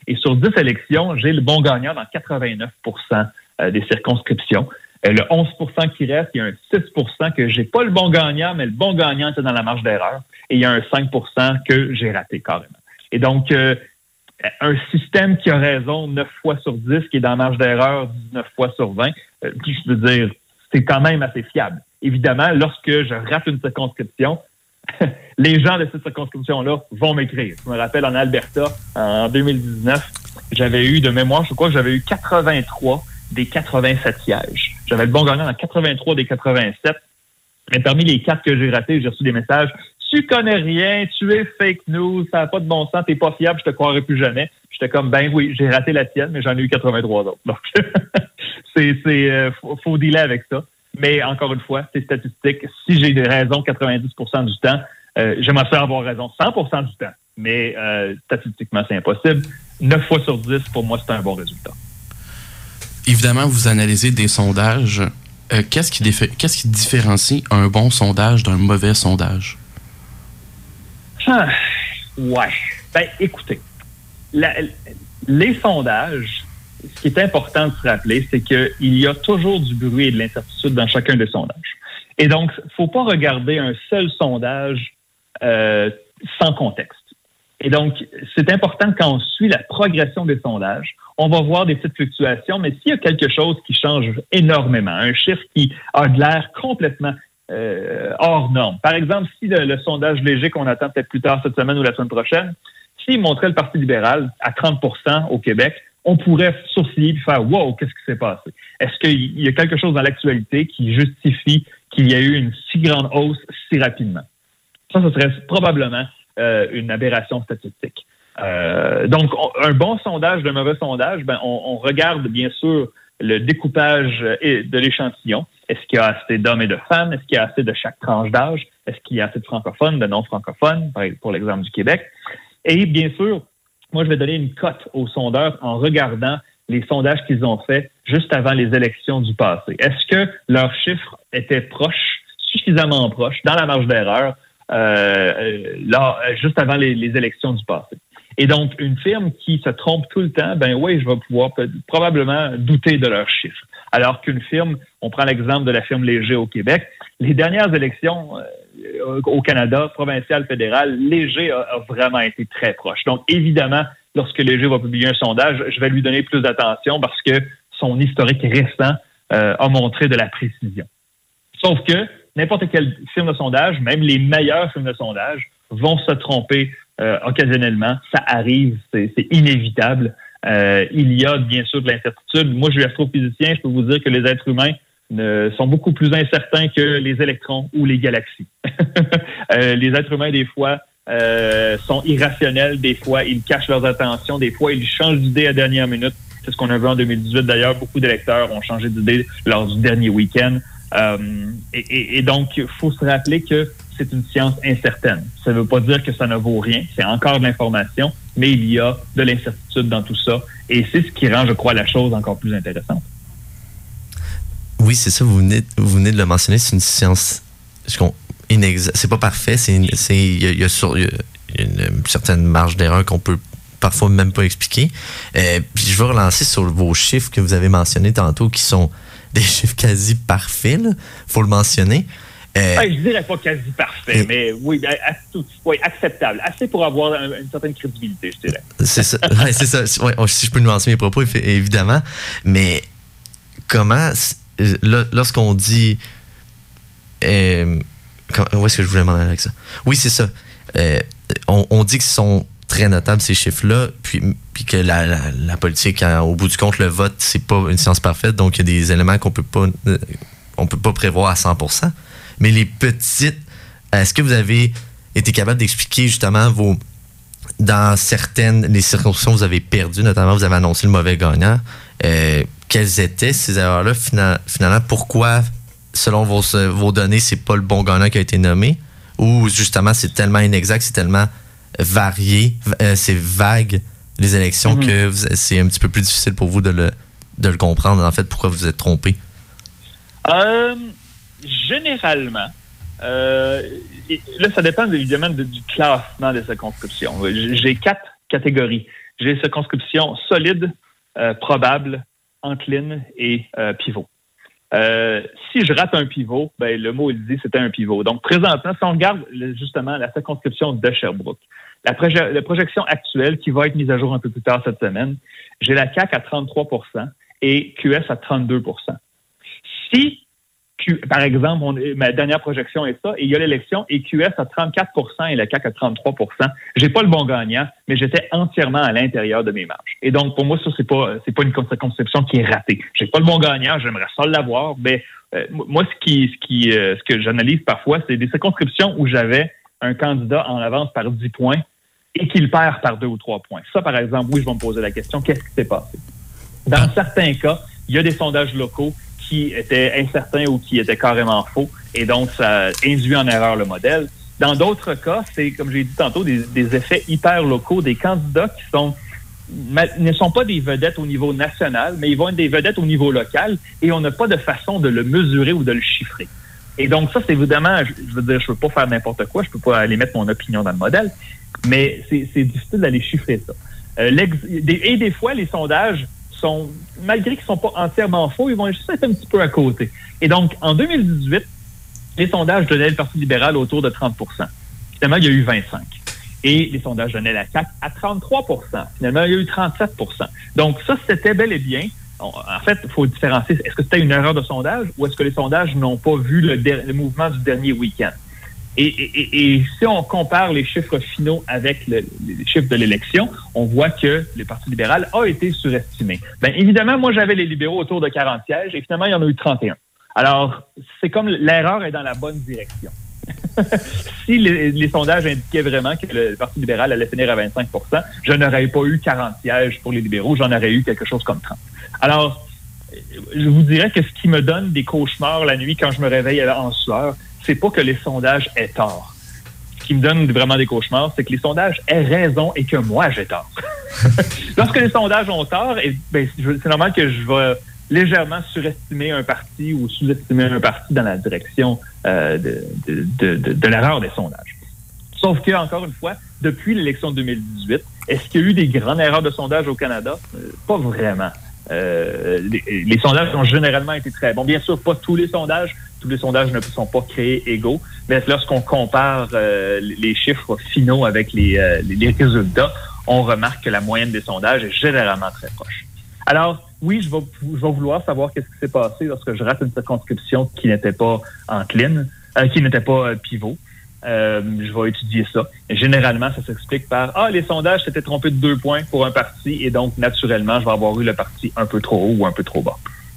Et sur dix élections, j'ai le bon gagnant dans quatre-vingt-neuf pour cent des circonscriptions. Le onze pour cent qui reste, il y a un six pour cent que j'ai pas le bon gagnant, mais le bon gagnant était dans la marge d'erreur. Et il y a un cinq pour cent que j'ai raté carrément. Et donc, euh, un système qui a raison neuf fois sur dix, qui est dans la marge d'erreur dix-neuf fois sur vingt, euh, je veux dire, c'est quand même assez fiable. Évidemment, lorsque je rate une circonscription, les gens de cette circonscription-là vont m'écrire. Je me rappelle en Alberta, en deux mille dix-neuf, j'avais eu de mémoire, je crois que j'avais eu quatre-vingt-trois des quatre-vingt-sept sièges. J'avais le bon gagnant dans quatre-vingt-trois des quatre-vingt-sept. Mais parmi les quatre que j'ai ratés, j'ai reçu des messages. Tu connais rien, tu es fake news, ça n'a pas de bon sens, t'es pas fiable, je te croirai plus jamais. J'étais comme, ben oui, j'ai raté la tienne, mais j'en ai eu quatre-vingt-trois autres. Donc, c'est, c'est, euh, faut, faut dealer avec ça. Mais encore une fois, c'est statistique. Si j'ai des raisons quatre-vingt-dix pour cent du temps, euh, j'aimerais faire avoir raison cent pour cent du temps. Mais euh, statistiquement, c'est impossible. neuf fois sur dix, pour moi, c'est un bon résultat. Évidemment, vous analysez des sondages. Euh, qu'est-ce qui défait, qu'est-ce qui différencie un bon sondage d'un mauvais sondage? Ah, ouais. Ben, écoutez, la, les sondages, ce qui est important de se rappeler, c'est qu'il y a toujours du bruit et de l'incertitude dans chacun des sondages. Et donc, il ne faut pas regarder un seul sondage euh, sans contexte. Et donc, c'est important quand on suit la progression des sondages, on va voir des petites fluctuations, mais s'il y a quelque chose qui change énormément, un chiffre qui a de l'air complètement euh, hors norme. Par exemple, si le, le sondage léger qu'on attend peut-être plus tard cette semaine ou la semaine prochaine, s'il montrait le Parti libéral à trente pour cent au Québec, on pourrait sourciller et faire « Wow, qu'est-ce qui s'est passé? » Est-ce qu'il y a quelque chose dans l'actualité qui justifie qu'il y a eu une si grande hausse si rapidement? Ça, ce serait probablement euh, une aberration statistique. Euh, donc, on, un bon sondage d'un mauvais sondage, ben, on, on regarde bien sûr le découpage de l'échantillon. Est-ce qu'il y a assez d'hommes et de femmes? Est-ce qu'il y a assez de chaque tranche d'âge? Est-ce qu'il y a assez de francophones, de non-francophones, pour l'exemple du Québec? Et bien sûr, moi, je vais donner une cote aux sondeurs en regardant les sondages qu'ils ont faits juste avant les élections du passé. Est-ce que leurs chiffres étaient proches, suffisamment proches, dans la marge d'erreur, euh, là, juste avant les, les élections du passé? Et donc, une firme qui se trompe tout le temps, ben oui, je vais pouvoir peut- probablement douter de leurs chiffres. Alors qu'une firme, on prend l'exemple de la firme Léger au Québec, les dernières élections euh, au Canada, provincial, fédéral, Léger a, a vraiment été très proche. Donc, évidemment, lorsque Léger va publier un sondage, je vais lui donner plus d'attention parce que son historique récent euh, a montré de la précision. Sauf que n'importe quelle firme de sondage, même les meilleures firmes de sondage, vont se tromper euh, occasionnellement. Ça arrive, c'est, c'est inévitable. Euh, il y a bien sûr de l'incertitude. Moi, je suis astrophysicien, je peux vous dire que les êtres humains ne, sont beaucoup plus incertains que les électrons ou les galaxies. euh, les êtres humains, des fois, euh, sont irrationnels. Des fois, ils cachent leurs attentions. Des fois, ils changent d'idée à la dernière minute. C'est ce qu'on a vu en deux mille dix-huit. D'ailleurs, beaucoup d'électeurs ont changé d'idée lors du dernier week-end. Euh, et, et, et donc, il faut se rappeler que c'est une science incertaine. Ça ne veut pas dire que ça ne vaut rien. C'est encore de l'information, mais il y a de l'incertitude dans tout ça. Et c'est ce qui rend, je crois, la chose encore plus intéressante. Oui, c'est ça. Vous venez, vous venez de le mentionner. C'est une science inexacte. C'est pas parfait. C'est, c'est, il y a, il y a, sur, il y a une certaine marge d'erreur qu'on peut parfois même pas expliquer. Euh, puis je vais relancer sur vos chiffres que vous avez mentionnés tantôt, qui sont des chiffres quasi parfaits. Il faut le mentionner. Euh, ouais, je dirais pas quasi parfait, et, mais oui, à, à, oui, acceptable. Assez pour avoir un, une certaine crédibilité, je dirais. C'est ça. Ouais, c'est ça. Ouais, si je peux nuancer mes propos, évidemment. Mais comment, là, lorsqu'on dit... Euh, où est-ce que je voulais m'en aller avec ça? Oui, c'est ça. Euh, on, on dit que ce sont très notables, ces chiffres-là, puis, puis que la, la, la politique, hein, au bout du compte, le vote, c'est pas une science parfaite, donc il y a des éléments qu'on peut pas, euh, on peut pas prévoir à cent pour cent. Mais les petites, est-ce que vous avez été capable d'expliquer justement vos, dans certaines, les circonscriptions vous avez perdu, notamment vous avez annoncé le mauvais gagnant, euh, quelles étaient ces erreurs-là final, finalement? Pourquoi, selon vos, vos données, c'est pas le bon gagnant qui a été nommé? Ou justement, c'est tellement inexact, c'est tellement varié, euh, c'est vague, les élections, mm-hmm. que vous, c'est un petit peu plus difficile pour vous de le, de le comprendre, en fait, pourquoi vous êtes trompé? Euh... Généralement, euh, là, ça dépend évidemment de, du classement des circonscriptions. J'ai quatre catégories. j'ai des circonscriptions solides, euh, probables, enclines et euh, pivots. Euh, si je rate un pivot, ben, le mot il dit c'était un pivot. Donc, présentement, si on regarde justement la circonscription de Sherbrooke, la, proje- la projection actuelle qui va être mise à jour un peu plus tard cette semaine, j'ai la C A Q à trente-trois pour cent et Q S à trente-deux pour cent. Si, Q, par exemple, on, ma dernière projection est ça, et il y a l'élection et Q S à trente-quatre pour cent et la C A Q à trente-trois pour cent, j'ai pas le bon gagnant, mais j'étais entièrement à l'intérieur de mes marges. Et donc, pour moi, ça, c'est pas, c'est pas une circonscription qui est ratée. J'ai pas le bon gagnant, j'aimerais ça l'avoir, mais euh, moi, ce qui, ce qui, euh, ce que j'analyse parfois, c'est des circonscriptions où j'avais un candidat en avance par dix points et qu'il perd par deux ou trois points. Ça, par exemple, oui, je vais me poser la question, qu'est-ce qui s'est passé? Dans certains cas, il y a des sondages locaux qui étaient incertains ou qui étaient carrément faux, et donc ça induit en erreur le modèle. Dans d'autres cas, c'est, comme j'ai dit tantôt, des, des effets hyper locaux, des candidats qui sont ne sont pas des vedettes au niveau national, mais ils vont être des vedettes au niveau local, et on n'a pas de façon de le mesurer ou de le chiffrer. Et donc, ça, c'est évidemment, je, je veux dire, je peux pas faire n'importe quoi, je peux pas aller mettre mon opinion dans le modèle, mais c'est, c'est difficile d'aller chiffrer ça. Euh, des, et des fois, les sondages sont, malgré qu'ils sont pas entièrement faux, ils vont juste être un petit peu à côté. Et donc, en deux mille dix-huit, les sondages donnaient le Parti libéral autour de trente pour cent. Finalement, il y a eu vingt-cinq. Et les sondages donnaient la C A Q à trente-trois pour cent. Finalement, il y a eu trente-sept pour cent. Donc, ça, c'était bel et bien. En fait, il faut différencier. Est-ce que c'était une erreur de sondage ou est-ce que les sondages n'ont pas vu le, der- le mouvement du dernier week-end? Et, et, et si on compare les chiffres finaux avec le, les chiffres de l'élection, on voit que le Parti libéral a été surestimé. Bien, évidemment, moi, j'avais les libéraux autour de quarante sièges et finalement, il y en a eu trente et un. Alors, c'est comme l'erreur est dans la bonne direction. Si les, les sondages indiquaient vraiment que le Parti libéral allait finir à vingt-cinq pour cent, je n'aurais pas eu quarante sièges pour les libéraux, j'en aurais eu quelque chose comme trente. Alors, je vous dirais que ce qui me donne des cauchemars la nuit quand je me réveille en sueur, c'est pas que les sondages aient tort. Ce qui me donne vraiment des cauchemars, c'est que les sondages aient raison et que moi, j'ai tort. Lorsque les sondages ont tort, et, ben, c'est normal que je vais légèrement surestimer un parti ou sous-estimer un parti dans la direction euh, de, de, de, de, de l'erreur des sondages. Sauf que, encore une fois, depuis l'élection de deux mille dix-huit, est-ce qu'il y a eu des grandes erreurs de sondage au Canada? Euh, pas vraiment. Euh, les, les sondages ont généralement été très bons. Bien sûr, pas tous les sondages. Tous les sondages ne sont pas créés égaux. Mais lorsqu'on compare euh, les chiffres finaux avec les, euh, les résultats, on remarque que la moyenne des sondages est généralement très proche. Alors, oui, je vais, je vais vouloir savoir qu'est-ce qui s'est passé lorsque je rate une circonscription qui n'était pas encline, euh, qui n'était pas euh, pivot. Euh, je vais étudier ça. Et généralement, ça s'explique par « Ah, les sondages s'étaient trompés de deux points pour un parti et donc, naturellement, je vais avoir eu le parti un peu trop haut ou un peu trop bas. »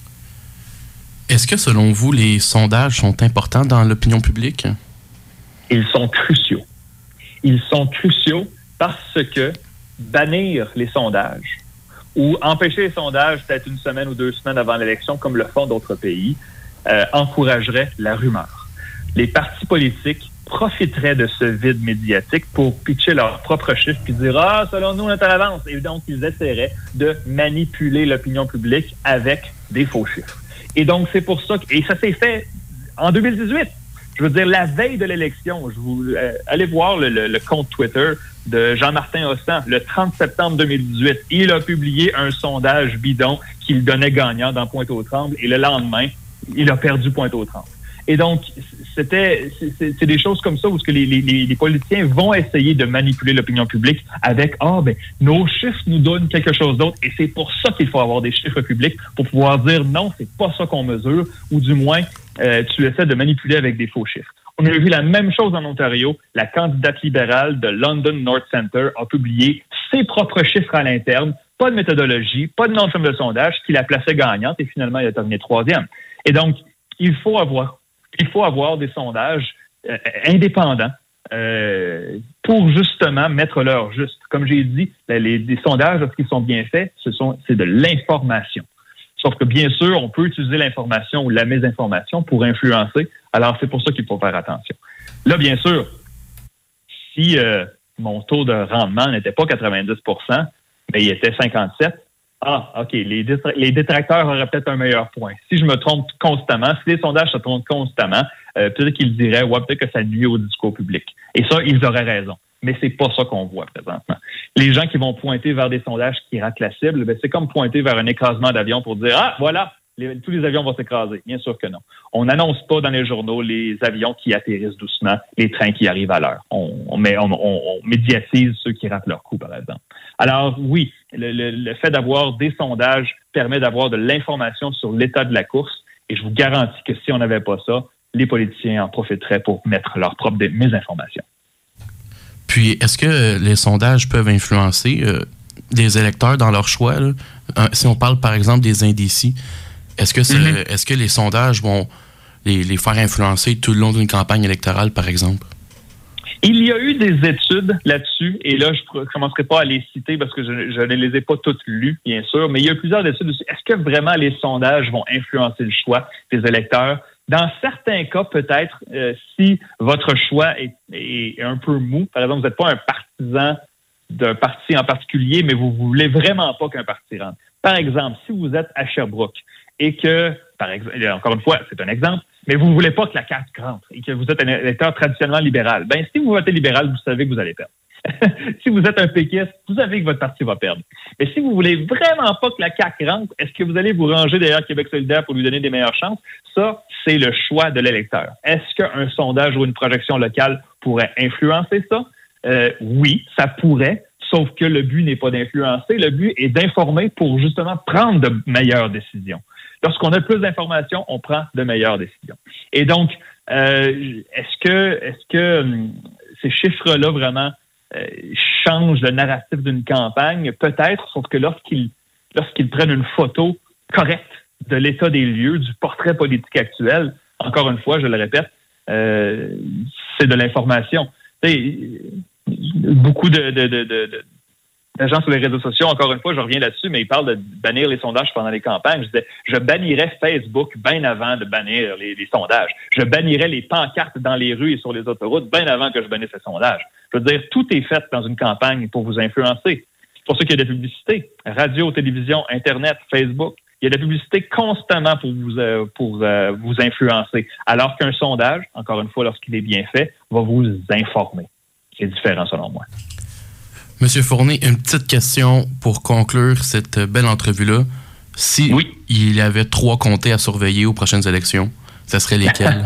Est-ce que, selon vous, les sondages sont importants dans l'opinion publique? Ils sont cruciaux. Ils sont cruciaux parce que bannir les sondages ou empêcher les sondages peut-être une semaine ou deux semaines avant l'élection, comme le font d'autres pays, euh, encouragerait la rumeur. Les partis politiques profiteraient de ce vide médiatique pour pitcher leurs propres chiffres puis dire « Ah, selon nous, on est à l'avance ». Et donc, ils essaieraient de manipuler l'opinion publique avec des faux chiffres. Et donc, c'est pour ça que... Et ça s'est fait en deux mille dix-huit. Je veux dire, la veille de l'élection, je vous euh, allez voir le, le, le compte Twitter de Jean-Martin Hossan, le trente septembre deux mille dix-huit. Il a publié un sondage bidon qui le donnait gagnant dans Pointe-aux-Trembles et le lendemain, il a perdu Pointe-aux-Trembles. Et donc, c'était, c'est, c'est des choses comme ça où ce que les, les, les politiciens vont essayer de manipuler l'opinion publique avec « Ah, ben, nos chiffres nous donnent quelque chose d'autre. » Et c'est pour ça qu'il faut avoir des chiffres publics pour pouvoir dire « Non, c'est pas ça qu'on mesure. » Ou du moins, euh, tu essaies de manipuler avec des faux chiffres. On a vu la même chose en Ontario. La candidate libérale de London North Centre a publié ses propres chiffres à l'interne, pas de méthodologie, pas de nom de sondage, qui la plaçait gagnante et finalement, elle a terminé troisième. Et donc, il faut avoir Il faut avoir des sondages euh, indépendants euh, pour justement mettre l'heure juste. Comme j'ai dit, les, les sondages, lorsqu'ils sont bien faits, ce sont, c'est de l'information. Sauf que bien sûr, on peut utiliser l'information ou la mésinformation pour influencer. Alors, c'est pour ça qu'il faut faire attention. Là, bien sûr, si euh, mon taux de rendement n'était pas quatre-vingt-dix pour cent, mais il était cinquante-sept pour cent, ah, OK, les, détra- les détracteurs auraient peut-être un meilleur point. Si je me trompe constamment, si les sondages se trompent constamment, euh, peut-être qu'ils diraient, ouais, peut-être que ça nuit au discours public. Et ça, ils auraient raison. Mais c'est pas ça qu'on voit présentement. Les gens qui vont pointer vers des sondages qui ratent la cible, ben c'est comme pointer vers un écrasement d'avion pour dire « Ah, voilà, les, tous les avions vont s'écraser. » Bien sûr que non. On n'annonce pas dans les journaux les avions qui atterrissent doucement, les trains qui arrivent à l'heure. On, on, met, on, on, on médiatise ceux qui ratent leur coup, par exemple. Alors oui, le, le, le fait d'avoir des sondages permet d'avoir de l'information sur l'état de la course et je vous garantis que si on n'avait pas ça, les politiciens en profiteraient pour mettre leur propre mésinformation. Puis, est-ce que les sondages peuvent influencer euh, les électeurs dans leur choix? Là? Si on parle, par exemple, des indécis, est-ce que, mm-hmm. est-ce que les sondages vont les, les faire influencer tout le long d'une campagne électorale, par exemple? Il y a eu des études là-dessus, et là, je ne commencerai pas à les citer parce que je, je ne les ai pas toutes lues, bien sûr, mais il y a plusieurs études dessus. Est-ce que vraiment les sondages vont influencer le choix des électeurs? Dans certains cas, peut-être, euh, si votre choix est, est un peu mou, par exemple, vous n'êtes pas un partisan d'un parti en particulier, mais vous ne voulez vraiment pas qu'un parti rentre. Par exemple, si vous êtes à Sherbrooke et que, par exemple, encore une fois, c'est un exemple, mais vous ne voulez pas que la C A Q rentre et que vous êtes un électeur traditionnellement libéral, bien, si vous votez libéral, vous savez que vous allez perdre. Si vous êtes un péquiste, vous savez que votre parti va perdre. Mais si vous voulez vraiment pas que la C A Q rentre, est-ce que vous allez vous ranger derrière Québec solidaire pour lui donner des meilleures chances? Ça, c'est le choix de l'électeur. Est-ce qu'un sondage ou une projection locale pourrait influencer ça? Euh, oui, ça pourrait, sauf que le but n'est pas d'influencer. Le but est d'informer pour justement prendre de meilleures décisions. Lorsqu'on a plus d'informations, on prend de meilleures décisions. Et donc, euh, est-ce que, est-ce que hum, ces chiffres-là vraiment Euh, change le narratif d'une campagne, peut-être, sauf que lorsqu'ils lorsqu'ils prennent une photo correcte de l'état des lieux, du portrait politique actuel, encore une fois, je le répète, euh, c'est de l'information. Tu sais, beaucoup de, de, de, de, de d'agents sur les réseaux sociaux, encore une fois, je reviens là-dessus, mais ils parlent de bannir les sondages pendant les campagnes. Je disais, je bannirais Facebook bien avant de bannir les, les sondages. Je bannirais les pancartes dans les rues et sur les autoroutes bien avant que je bannisse les sondages. Je veux dire, tout est fait dans une campagne pour vous influencer. C'est pour ça qu'il y a des publicités. Radio, télévision, Internet, Facebook. Il y a de la publicité constamment pour vous, euh, pour, euh, vous influencer. Alors qu'un sondage, encore une fois, lorsqu'il est bien fait, va vous informer. C'est différent selon moi. Monsieur Fournier, une petite question pour conclure cette belle entrevue-là. Si oui. il y avait trois comtés à surveiller aux prochaines élections, ça serait lesquels?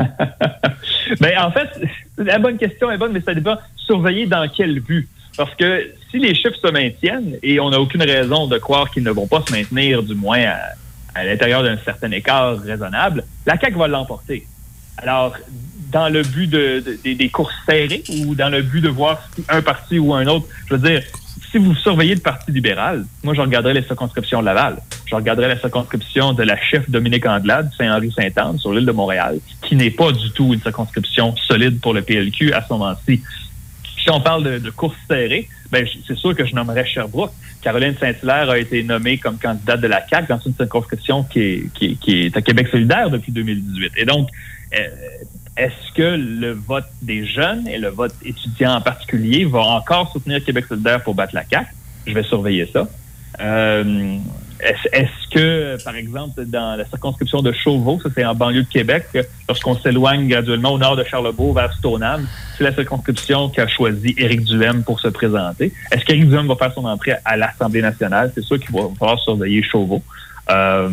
Bien, en fait, la bonne question est bonne, mais ça dépend surveiller dans quel but. Parce que si les chiffres se maintiennent, et on n'a aucune raison de croire qu'ils ne vont pas se maintenir, du moins à, à l'intérieur d'un certain écart raisonnable, la C A Q va l'emporter. Alors, dans le but de, de, de, des courses serrées ou dans le but de voir si un parti ou un autre, je veux dire, si vous surveillez le Parti libéral, moi, je regarderais les circonscriptions de Laval. Je regarderais la circonscription de la chef Dominique Anglade, Saint-Henri-Sainte-Anne, sur l'île de Montréal, qui n'est pas du tout une circonscription solide pour le P L Q à ce moment-ci. Si on parle de, de courses serrées, ben, c'est sûr que je nommerais Sherbrooke. Caroline Saint-Hilaire a été nommée comme candidate de la C A Q dans une circonscription qui est, qui, qui est à Québec solidaire depuis deux mille dix-huit. Et donc, euh, est-ce que le vote des jeunes et le vote étudiant en particulier va encore soutenir Québec solidaire pour battre la C A Q? Je vais surveiller ça. Euh, est-ce, est-ce que, par exemple, dans la circonscription de Chauveau, ça c'est en banlieue de Québec, lorsqu'on s'éloigne graduellement au nord de Charlebourg vers Stoneham, c'est la circonscription qu'a choisi Éric Duhem pour se présenter. Est-ce qu'Éric Duhem va faire son entrée à l'Assemblée nationale? C'est sûr qu'il va falloir surveiller Chauveau. Euh,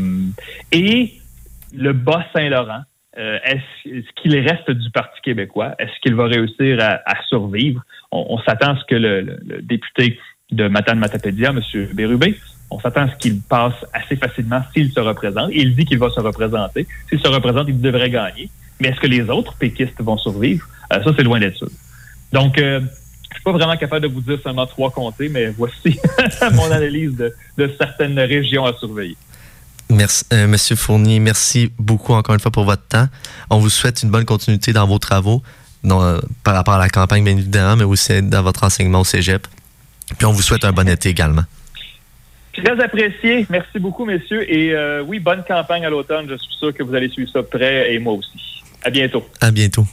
et le Bas-Saint-Laurent, Euh, est-ce, est-ce qu'il reste du Parti québécois? Est-ce qu'il va réussir à, à survivre? On, on s'attend à ce que le, le, le député de Matane-Matapédia, M. Bérubé, on s'attend à ce qu'il passe assez facilement s'il se représente. Il dit qu'il va se représenter. S'il se représente, il devrait gagner. Mais est-ce que les autres péquistes vont survivre? Euh, ça, c'est loin d'être sûr. Donc, euh, je suis pas vraiment capable de vous dire seulement trois comtés, mais voici mon analyse de, de certaines régions à surveiller. Merci, euh, Monsieur Fournier, merci beaucoup encore une fois pour votre temps. On vous souhaite une bonne continuité dans vos travaux, non, euh, par rapport à la campagne, bien évidemment, mais aussi dans votre enseignement au cégep. Puis on vous souhaite un bon été également. Très apprécié. Merci beaucoup, messieurs. Et euh, oui, bonne campagne à l'automne. Je suis sûr que vous allez suivre ça de près et moi aussi. À bientôt. À bientôt.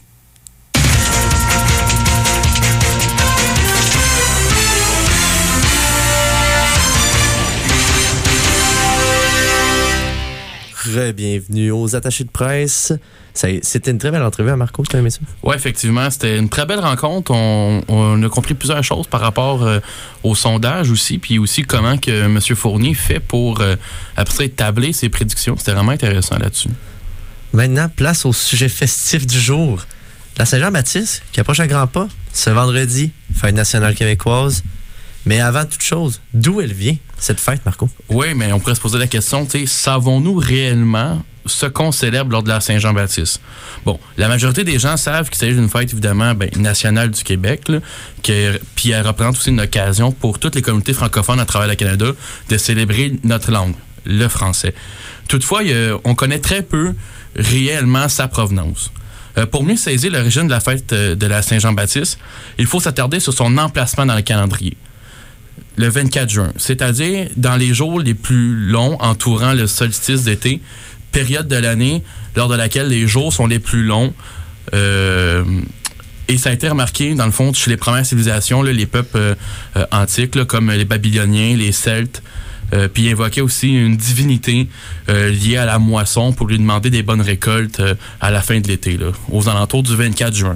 Re-bienvenue aux attachés de presse. Ça, c'était une très belle entrevue, hein, Marco, tu as aimé ça? Oui, effectivement, c'était une très belle rencontre. On, on a compris plusieurs choses par rapport euh, au sondage aussi, puis aussi comment que M. Fournier fait pour, euh, après ça, établir ses prédictions. C'était vraiment intéressant là-dessus. Maintenant, place au sujet festif du jour. La Saint-Jean-Baptiste, qui approche à grands pas, ce vendredi, fête nationale québécoise. Mais avant toute chose, d'où elle vient, cette fête, Marco? Oui, mais on pourrait se poser la question, tu sais, savons-nous réellement ce qu'on célèbre lors de la Saint-Jean-Baptiste? Bon, la majorité des gens savent qu'il s'agit d'une fête, évidemment, ben, nationale du Québec, là, que, puis elle représente aussi une occasion pour toutes les communautés francophones à travers le Canada de célébrer notre langue, le français. Toutefois, y a, on connaît très peu réellement sa provenance. Euh, pour mieux saisir l'origine de la fête euh, de la Saint-Jean-Baptiste, il faut s'attarder sur son emplacement dans le calendrier. Le vingt-quatre juin, c'est-à-dire dans les jours les plus longs entourant le solstice d'été, période de l'année lors de laquelle les jours sont les plus longs. Euh, et ça a été remarqué, dans le fond, chez les premières civilisations, là, les peuples euh, euh, antiques, là, comme les Babyloniens, les Celtes, euh, puis ils invoquaient aussi une divinité euh, liée à la moisson pour lui demander des bonnes récoltes euh, à la fin de l'été, là, aux alentours du vingt-quatre juin.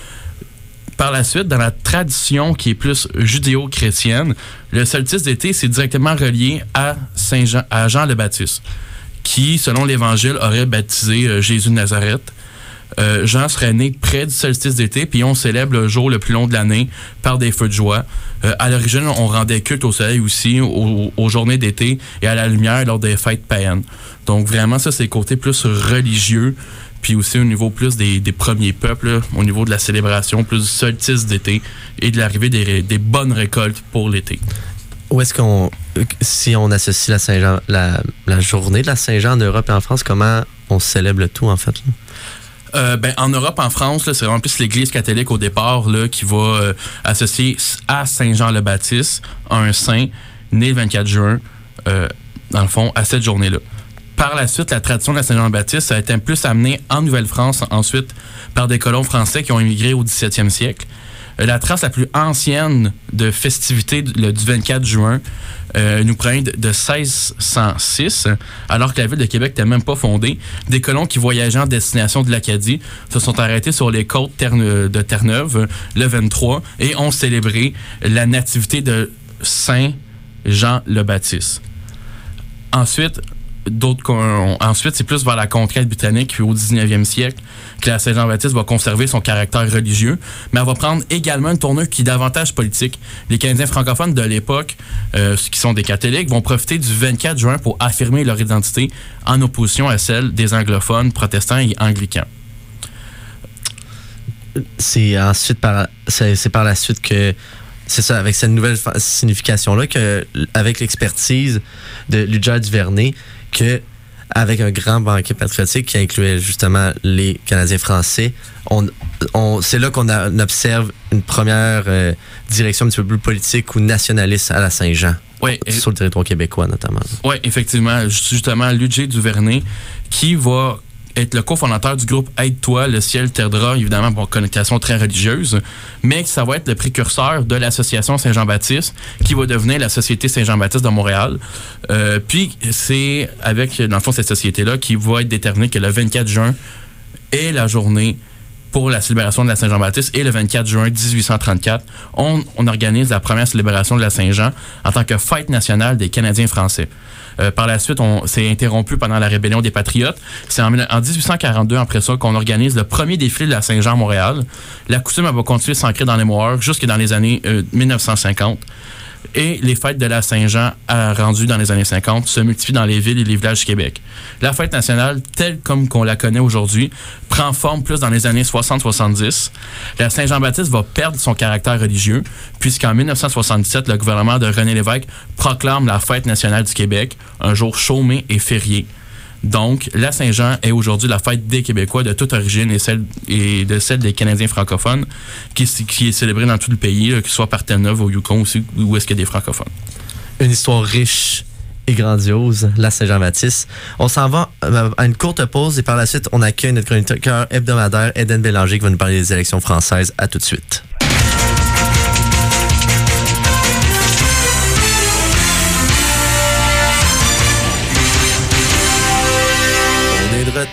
Par la suite, dans la tradition qui est plus judéo-chrétienne, le solstice d'été, c'est directement relié à Saint Jean, à Jean le Baptiste, qui, selon l'Évangile, aurait baptisé euh, Jésus de Nazareth. Euh, Jean serait né près du solstice d'été, puis on célèbre le jour le plus long de l'année par des feux de joie. Euh, à l'origine, on rendait culte au soleil aussi, aux, aux journées d'été et à la lumière lors des fêtes païennes. Donc vraiment, ça, c'est le côté plus religieux, puis aussi au niveau plus des, des premiers peuples, là, au niveau de la célébration, plus du solstice d'été et de l'arrivée des, des bonnes récoltes pour l'été. Où est-ce qu'on, si on associe la Saint-Jean, la, la journée de la Saint-Jean en Europe et en France, comment on célèbre le tout, en fait? Là? Euh, ben, en Europe, en France, là, c'est vraiment plus l'Église catholique au départ là, qui va euh, associer à Saint-Jean-le-Baptiste un saint né le vingt-quatre juin, euh, dans le fond, à cette journée-là. Par la suite, la tradition de la Saint-Jean-Baptiste a été plus amenée en Nouvelle-France, ensuite par des colons français qui ont immigré au dix-septième siècle. La trace la plus ancienne de festivité le, du vingt-quatre juin euh, nous provient de, de seize cent six, alors que la ville de Québec n'était même pas fondée. Des colons qui voyageaient en destination de l'Acadie se sont arrêtés sur les côtes Terre, de Terre-Neuve le vingt-trois et ont célébré la nativité de Saint Jean le Baptiste. Ensuite, D'autres, ensuite, c'est plus vers la conquête britannique puis au dix-neuvième siècle que la Saint-Jean-Baptiste va conserver son caractère religieux, mais elle va prendre également une tournure qui est davantage politique. Les Canadiens francophones de l'époque, euh, qui sont des catholiques, vont profiter du vingt-quatre juin pour affirmer leur identité en opposition à celle des anglophones, protestants et anglicans. C'est ensuite par, c'est, c'est par la suite que c'est ça, avec cette nouvelle signification-là, que, avec l'expertise de Ludger Duvernay, que avec un grand banquet patriotique qui incluait justement les Canadiens français, on, on, c'est là qu'on a, on observe une première euh, direction un petit peu plus politique ou nationaliste à la Saint-Jean. Oui, sur le territoire québécois notamment. Oui, effectivement. Justement, Ludger Duvernay, qui va être le cofondateur du groupe Aide-toi, le ciel t'aidera, évidemment, pour connotation très religieuse, mais ça va être le précurseur de l'association Saint-Jean-Baptiste, qui va devenir la Société Saint-Jean-Baptiste de Montréal. Euh, puis, c'est avec, dans le fond, cette société-là qui va être déterminée que le vingt-quatre juin est la journée pour la célébration de la Saint-Jean-Baptiste, et le vingt-quatre juin dix-huit cent trente-quatre, on, on organise la première célébration de la Saint-Jean en tant que fête nationale des Canadiens français. Euh, par la suite, on s'est interrompu pendant la rébellion des Patriotes. C'est en, en dix-huit cent quarante-deux, après ça, qu'on organise le premier défilé de la Saint-Jean à Montréal. La coutume elle va continuer de s'ancrer dans les mémoires jusque dans les années euh, dix-neuf cent cinquante. Et les fêtes de la Saint-Jean, euh, rendues dans les années cinquante, se multiplient dans les villes et les villages du Québec. La fête nationale, telle comme qu'on la connaît aujourd'hui, prend forme plus dans les années soixante soixante-dix. La Saint-Jean-Baptiste va perdre son caractère religieux, puisqu'en dix-neuf cent soixante-dix-sept, le gouvernement de René Lévesque proclame la fête nationale du Québec, un jour chômé et férié. Donc, la Saint-Jean est aujourd'hui la fête des Québécois de toute origine et, celle, et de celle des Canadiens francophones, qui, qui est célébrée dans tout le pays, là, que ce soit par Terre-Neuve, au Yukon aussi, où est-ce qu'il y a des francophones. Une histoire riche et grandiose, la Saint-Jean-Baptiste. On s'en va à une courte pause et par la suite, on accueille notre chroniqueur hebdomadaire, Eden Bélanger, qui va nous parler des élections françaises. À tout de suite.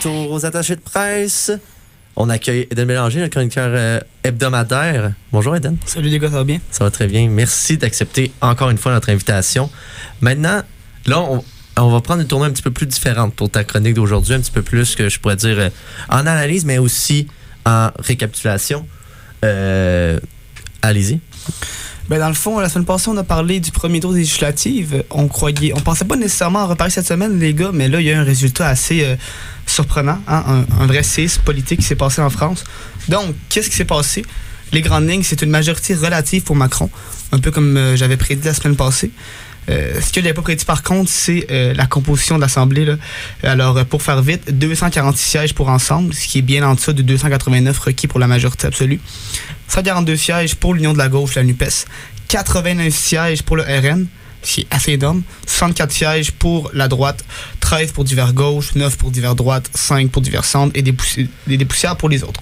retour aux attachés de presse. On accueille Eden Bélanger, le chroniqueur euh, hebdomadaire. Bonjour Eden. Salut les gars, ça va bien? Ça va très bien. Merci d'accepter encore une fois notre invitation. Maintenant, là, on, on va prendre une tournée un petit peu plus différente pour ta chronique d'aujourd'hui, un petit peu plus que je pourrais dire euh, en analyse, mais aussi en récapitulation. Euh, allez-y. Ben dans le fond, la semaine passée, on a parlé du premier tour des législatives. On croyait, on pensait pas nécessairement en reparler cette semaine, les gars, mais là, il y a eu un résultat assez euh, surprenant, hein, un, un vrai séisme politique qui s'est passé en France. Donc, qu'est-ce qui s'est passé? Les grandes lignes, c'est une majorité relative pour Macron, un peu comme euh, j'avais prédit la semaine passée. Euh, ce que je n'avais pas prédit par contre, c'est euh, la composition de l'Assemblée. Là. Alors, euh, pour faire vite, deux cent quarante-six sièges pour Ensemble, ce qui est bien en dessous de deux cent quatre-vingt-neuf requis pour la majorité absolue. cent quarante-deux sièges pour l'Union de la gauche, la NUPES. quatre-vingt-neuf sièges pour le R N, ce qui est assez énorme. soixante-quatre sièges pour la droite, treize pour divers gauche, neuf pour divers droite, cinq pour divers centre et des, poussi- des, des poussières pour les autres.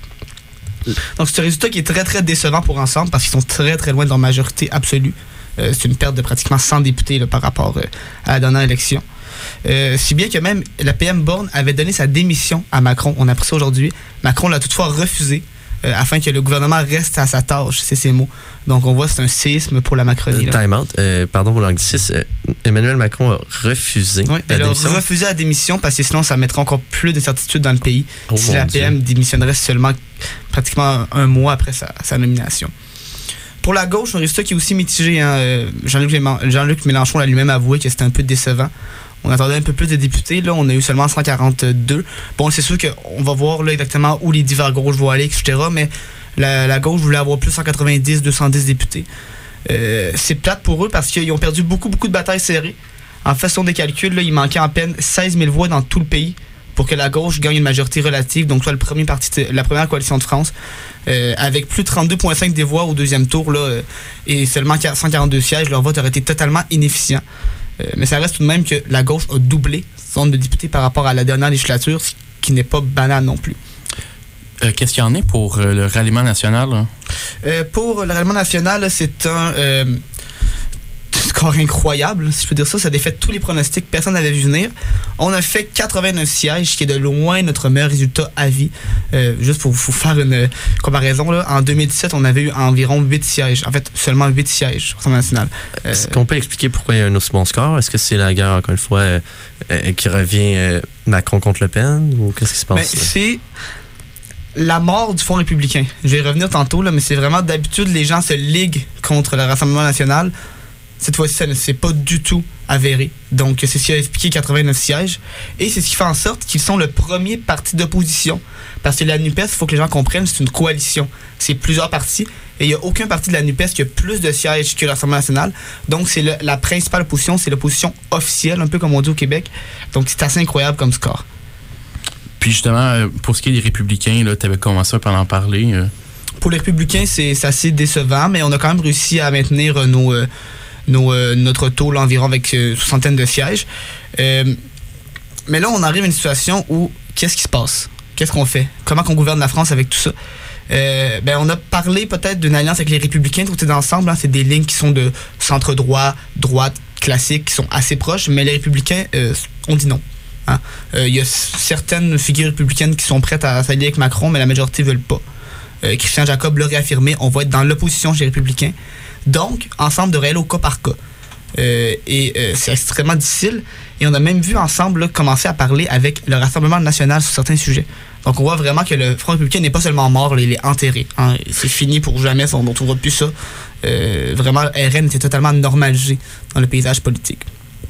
Donc, c'est un résultat qui est très, très décevant pour Ensemble parce qu'ils sont très, très loin de leur majorité absolue. Euh, c'est une perte de pratiquement cent députés là, par rapport euh, à la dernière élection. Euh, si bien que même la P M Borne avait donné sa démission à Macron. On a appris ça aujourd'hui. Macron l'a toutefois refusé euh, afin que le gouvernement reste à sa tâche, c'est ses mots. Donc on voit que c'est un séisme pour la Macronie. Euh, time out. Euh, pardon pour l'anglicisme. Euh, Emmanuel Macron a refusé oui, la il a démission. refusé la démission parce que sinon ça mettrait encore plus d'incertitude dans le pays Oh si la P M Dieu. démissionnerait seulement pratiquement un, un mois après sa, sa nomination. Pour la gauche, un résultat qui est aussi mitigé. Hein. Jean-Luc, Jean-Luc Mélenchon l'a lui-même avoué que c'était un peu décevant. On attendait un peu plus de députés. Là, on a eu seulement cent quarante-deux. Bon, c'est sûr qu'on va voir là, exactement où les divers gauches vont aller, et cetera. Mais la, la gauche voulait avoir plus cent quatre-vingt-dix, deux cent dix députés. Euh, c'est plate pour eux parce qu'ils ont perdu beaucoup, beaucoup de batailles serrées. En façon des calculs, là, il manquait à peine seize mille voix dans tout le pays pour que la gauche gagne une majorité relative, donc soit le premier parti de, la première coalition de France, euh, avec plus de trente-deux virgule cinq des voix au deuxième tour là, euh, et seulement cent quarante-deux sièges, leur vote aurait été totalement inefficient. Euh, mais ça reste tout de même que la gauche a doublé son nombre de députés par rapport à la dernière législature, ce qui n'est pas banal non plus. Euh, qu'est-ce qu'il y en est pour euh, le ralliement national? Hein? Euh, pour le ralliement national, c'est un... Euh, score incroyable, si je peux dire ça. Ça défait tous les pronostics. Personne n'avait vu venir. On a fait quatre-vingt-neuf sièges, qui est de loin notre meilleur résultat à vie. Euh, juste pour vous faire une comparaison, là, en deux mille dix-sept, on avait eu environ huit sièges. En fait, seulement huit sièges au Rassemblement national. Euh, Est-ce qu'on peut expliquer pourquoi il y a un aussi bon score? Est-ce que c'est la guerre, encore une fois, euh, euh, qui revient euh, Macron contre Le Pen? Ou qu'est-ce qui se passe? Ben, c'est la mort du Fonds républicain. Je vais y revenir tantôt, là, mais c'est vraiment d'habitude, les gens se liguent contre le Rassemblement national. Cette fois-ci, ça ne s'est pas du tout avéré. Donc, c'est ce qui a expliqué quatre-vingt-neuf sièges. Et c'est ce qui fait en sorte qu'ils sont le premier parti d'opposition. Parce que la NUPES, il faut que les gens comprennent, c'est une coalition. C'est plusieurs partis. Et il n'y a aucun parti de la NUPES qui a plus de sièges que l'Assemblée nationale. Donc, c'est le, la principale opposition, c'est l'opposition officielle, un peu comme on dit au Québec. Donc, c'est assez incroyable comme score. Puis justement, pour ce qui est des républicains, tu avais commencé à en parler. Euh. Pour les républicains, c'est, c'est assez décevant, mais on a quand même réussi à maintenir euh, nos... Euh, Nos, euh, notre taux là, environ avec euh, soixantaine de sièges. Euh, mais là, on arrive à une situation où, qu'est-ce qui se passe? Qu'est-ce qu'on fait? Comment qu'on gouverne la France avec tout ça? Euh, ben, on a parlé peut-être d'une alliance avec les Républicains, tout est ensemble. Hein, c'est des lignes qui sont de centre-droit, droite, classique, qui sont assez proches, mais les Républicains, euh, on dit non. Il hein. euh, y a certaines figures républicaines qui sont prêtes à s'allier avec Macron, mais la majorité ne veulent pas. Euh, Christian Jacob l'a réaffirmé, on va être dans l'opposition chez les Républicains. Donc, Ensemble devrait aller au cas par cas. Euh, et euh, c'est extrêmement difficile. Et on a même vu Ensemble là, commencer à parler avec le Rassemblement national sur certains sujets. Donc, on voit vraiment que le Front républicain n'est pas seulement mort, là, il est enterré. Hein. C'est fini pour jamais, on ne trouvera plus ça. Euh, vraiment, le R N était totalement normalisé dans le paysage politique.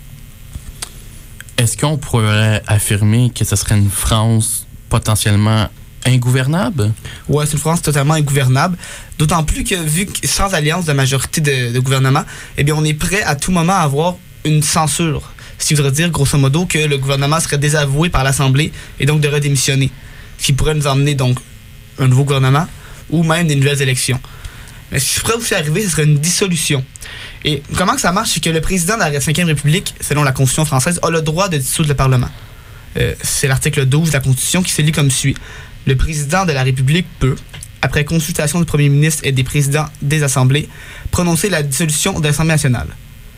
Est-ce qu'on pourrait affirmer que ce serait une France potentiellement ingouvernable? Ouais, c'est une France totalement ingouvernable. D'autant plus que, vu que sans alliance de majorité de, de gouvernement, eh bien, on est prêt à tout moment à avoir une censure. Ce qui voudrait dire, grosso modo, que le gouvernement serait désavoué par l'Assemblée et donc devrait démissionner. Ce qui pourrait nous emmener, donc, un nouveau gouvernement ou même des nouvelles élections. Mais ce qui pourrait aussi arriver, ce serait une dissolution. Et comment que ça marche? C'est que le président de la cinquième République, selon la Constitution française, a le droit de dissoudre le Parlement. Euh, c'est l'article douze de la Constitution qui se lit comme suit. Le président de la République peut, après consultation du premier ministre et des présidents des assemblées, prononcer la dissolution de l'Assemblée nationale.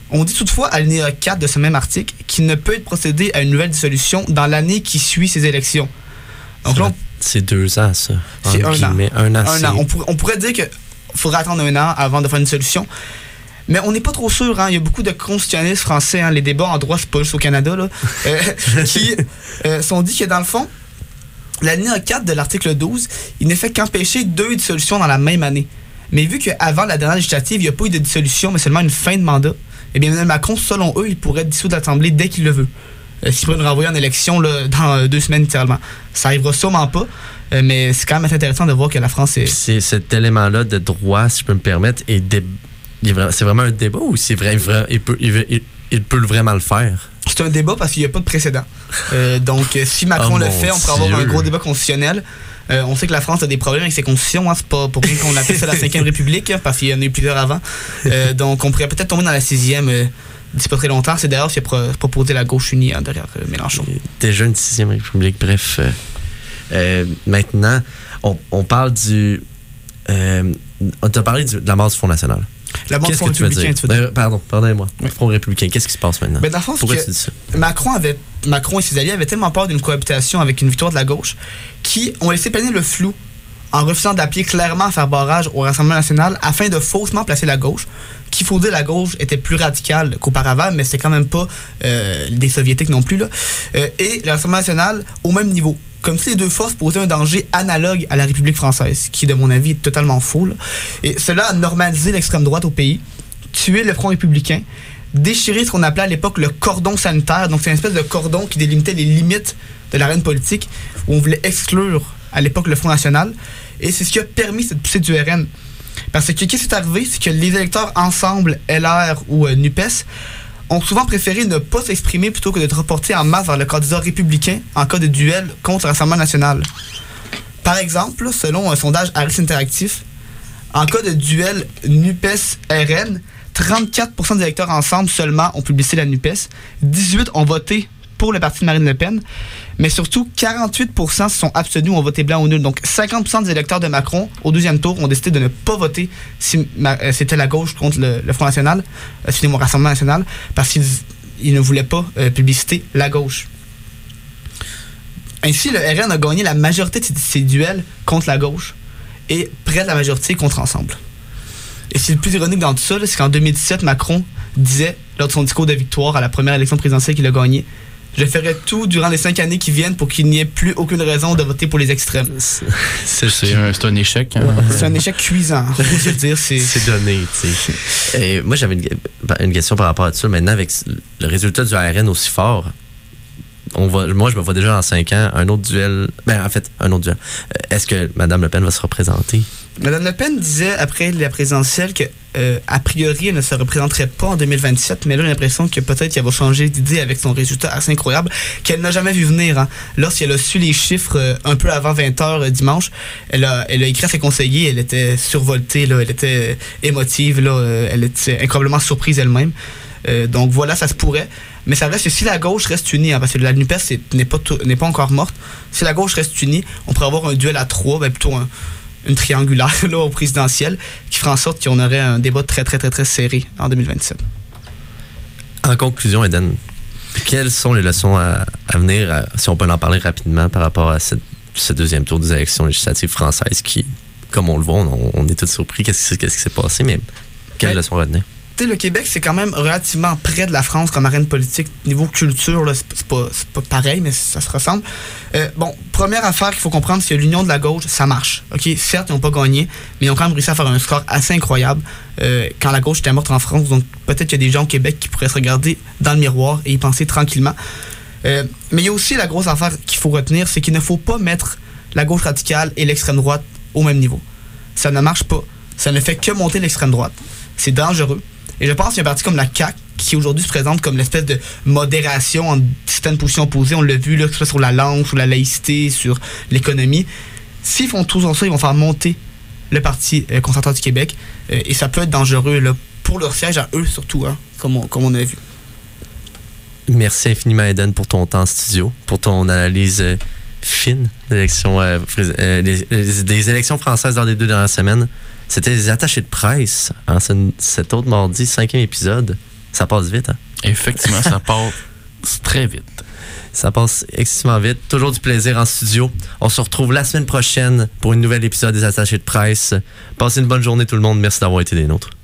On dit toutefois à l'alinéa quatre de ce même article qu'il ne peut être procédé à une nouvelle dissolution dans l'année qui suit ces élections. Donc là, on, c'est deux ans, ça. C'est un an. Un an, un an. On, pour, on pourrait dire qu'il faudrait attendre un an avant de faire une dissolution. Mais on n'est pas trop sûr. Hein. Il y a beaucoup de constitutionnalistes français, hein. Les débats en droit, c'est pas juste au Canada, là, euh, qui euh, sont dit que dans le fond, l'alinéa quatre de l'article douze, il ne fait qu'empêcher deux dissolutions dans la même année. Mais vu qu'avant la dernière législative, il n'y a pas eu de dissolution, mais seulement une fin de mandat, eh bien, Emmanuel Macron, selon eux, il pourrait dissoudre l'Assemblée dès qu'il le veut. Euh, S'il pourrait nous renvoyer en élection là, dans euh, deux semaines, littéralement. Ça arrivera sûrement pas, euh, mais c'est quand même intéressant de voir que la France est... C'est cet élément-là de droit, si je peux me permettre, et dé... c'est vraiment un débat ou c'est vrai, vrai il, peut, il, il, il peut vraiment le faire? C'est un débat parce qu'il n'y a pas de précédent. Euh, donc, si Macron oh le fait, on pourrait avoir un gros débat constitutionnel. Euh, on sait que la France a des problèmes avec ses constitutions, hein, c'est pas pour rien qu'on appelle ça la cinquième République, hein, parce qu'il y en a eu plusieurs avant. Euh, donc on pourrait peut-être tomber dans la sixième euh, d'ici pas très longtemps. C'est d'ailleurs ce qui a pro- proposé la gauche unie hein, derrière euh, Mélenchon. Déjà une sixième République, bref. Euh, euh, maintenant, on, on parle du... Euh, on t'a parlé du, de la mort du Front national. La mort du Front républicain, tu veux dire? Euh, pardon, pardonnez-moi. Oui. Front républicain, qu'est-ce qui se passe maintenant? Ben, dans le fond, pourquoi tu dis ça? Macron, avait, Macron et ses alliés avaient tellement peur d'une cohabitation avec une victoire de la gauche qui ont laissé planer le flou en refusant d'appeler clairement à faire barrage au Rassemblement national afin de faussement placer la gauche, qu'il faut dire la gauche était plus radicale qu'auparavant, mais c'est quand même pas euh, des soviétiques non plus, là. Euh, et le Rassemblement national au même niveau. Comme si les deux forces posaient un danger analogue à la République française, qui, de mon avis, est totalement faux, là. Et cela a normalisé l'extrême droite au pays, tué le Front républicain, déchiré ce qu'on appelait à l'époque le cordon sanitaire. Donc, c'est une espèce de cordon qui délimitait les limites de l'arène politique, où on voulait exclure à l'époque le Front national. Et c'est ce qui a permis cette poussée du R N. Parce que qu'est-ce qui est arrivé, c'est que les électeurs Ensemble, L R ou euh, NUPES ont souvent préféré ne pas s'exprimer plutôt que de reporter en masse vers le candidat républicain en cas de duel contre le Rassemblement national. Par exemple, selon un sondage Harris Interactif, en cas de duel NUPES-R N, trente-quatre pour cent des électeurs Ensemble seulement ont publié la NUPES, dix-huit ont voté pour le parti de Marine Le Pen, mais surtout quarante-huit pour cent se sont abstenus ou ont voté blanc ou nul. Donc cinquante pour cent des électeurs de Macron au deuxième tour ont décidé de ne pas voter si euh, c'était la gauche contre le, le Front national, euh, c'était mon Rassemblement national, parce qu'ils ils ne voulaient pas euh, publiciter la gauche. Ainsi, le R N a gagné la majorité de ses, ses duels contre la gauche et près de la majorité contre Ensemble. Et c'est le plus ironique dans tout ça, là, c'est qu'en deux mille dix-sept, Macron disait, lors de son discours de victoire à la première élection présidentielle qu'il a gagnée, je ferai tout durant les cinq années qui viennent pour qu'il n'y ait plus aucune raison de voter pour les extrêmes. C'est, c'est, un, c'est un échec. Hein? C'est un échec cuisant. Je veux dire, c'est... c'est donné, tu sais. Et moi, j'avais une, une question par rapport à ça. Maintenant, avec le résultat du R N aussi fort, on va, moi, je me vois déjà dans cinq ans un autre duel. Ben, en fait, un autre duel. Est-ce que Mme Le Pen va se représenter? Mme Le Pen disait après la présidentielle que euh, a priori elle ne se représenterait pas en deux mille vingt-sept, mais là j'ai l'impression que peut-être qu'elle va changer d'idée avec son résultat assez incroyable qu'elle n'a jamais vu venir. Hein. Lorsqu'elle a su les chiffres euh, un peu avant vingt heures euh, dimanche, elle a, elle a écrit à ses conseillers, elle était survoltée, là, elle était euh, émotive, là, euh, elle était incroyablement surprise elle-même. Euh, donc voilà, ça se pourrait. Mais ça reste que si la gauche reste unie, hein, parce que la NUPES c'est, n'est, pas tout, n'est pas encore morte, si la gauche reste unie, on pourrait avoir un duel à trois, ben plutôt un une triangulaire là, au présidentiel, qui ferait en sorte qu'on aurait un débat très, très, très, très serré en deux mille vingt-sept. En conclusion, Eden, quelles sont les leçons à, à venir, à, si on peut en parler rapidement, par rapport à cette, ce deuxième tour des élections législatives françaises qui, comme on le voit, on, on est tous surpris, qu'est-ce, qu'est-ce qui s'est passé, mais quelles ouais. leçons à retenir? Le Québec, c'est quand même relativement près de la France comme arène politique. Niveau culture, là, c'est, pas, c'est pas pareil, mais ça se ressemble. Euh, bon, première affaire qu'il faut comprendre, c'est que l'union de la gauche, ça marche. Okay? Certes, ils n'ont pas gagné, mais ils ont quand même réussi à faire un score assez incroyable euh, quand la gauche était morte en France. Donc, peut-être qu'il y a des gens au Québec qui pourraient se regarder dans le miroir et y penser tranquillement. Euh, mais il y a aussi la grosse affaire qu'il faut retenir, c'est qu'il ne faut pas mettre la gauche radicale et l'extrême droite au même niveau. Ça ne marche pas. Ça ne fait que monter l'extrême droite. C'est dangereux. Et je pense qu'il y a un parti comme la C A Q qui aujourd'hui se présente comme l'espèce de modération en certaines positions opposées. On l'a vu, là, que ce soit sur la langue, sur la laïcité, sur l'économie. S'ils font tout ça, ils vont faire monter le Parti euh, conservateur du Québec. Euh, et ça peut être dangereux là, pour leur siège à eux surtout, hein, comme, on, comme on a vu. Merci infiniment, Eden, pour ton temps en studio, pour ton analyse euh, fine de l'élection, euh, euh, les, les, des élections françaises dans les deux dernières semaines. C'était les attachés de presse en cet autre mardi, cinquième épisode. Ça passe vite, hein? Effectivement, ça passe très vite. Ça passe excessivement vite. Toujours du plaisir en studio. On se retrouve la semaine prochaine pour un nouvel épisode des Attachés de presse. Passez une bonne journée tout le monde. Merci d'avoir été des nôtres.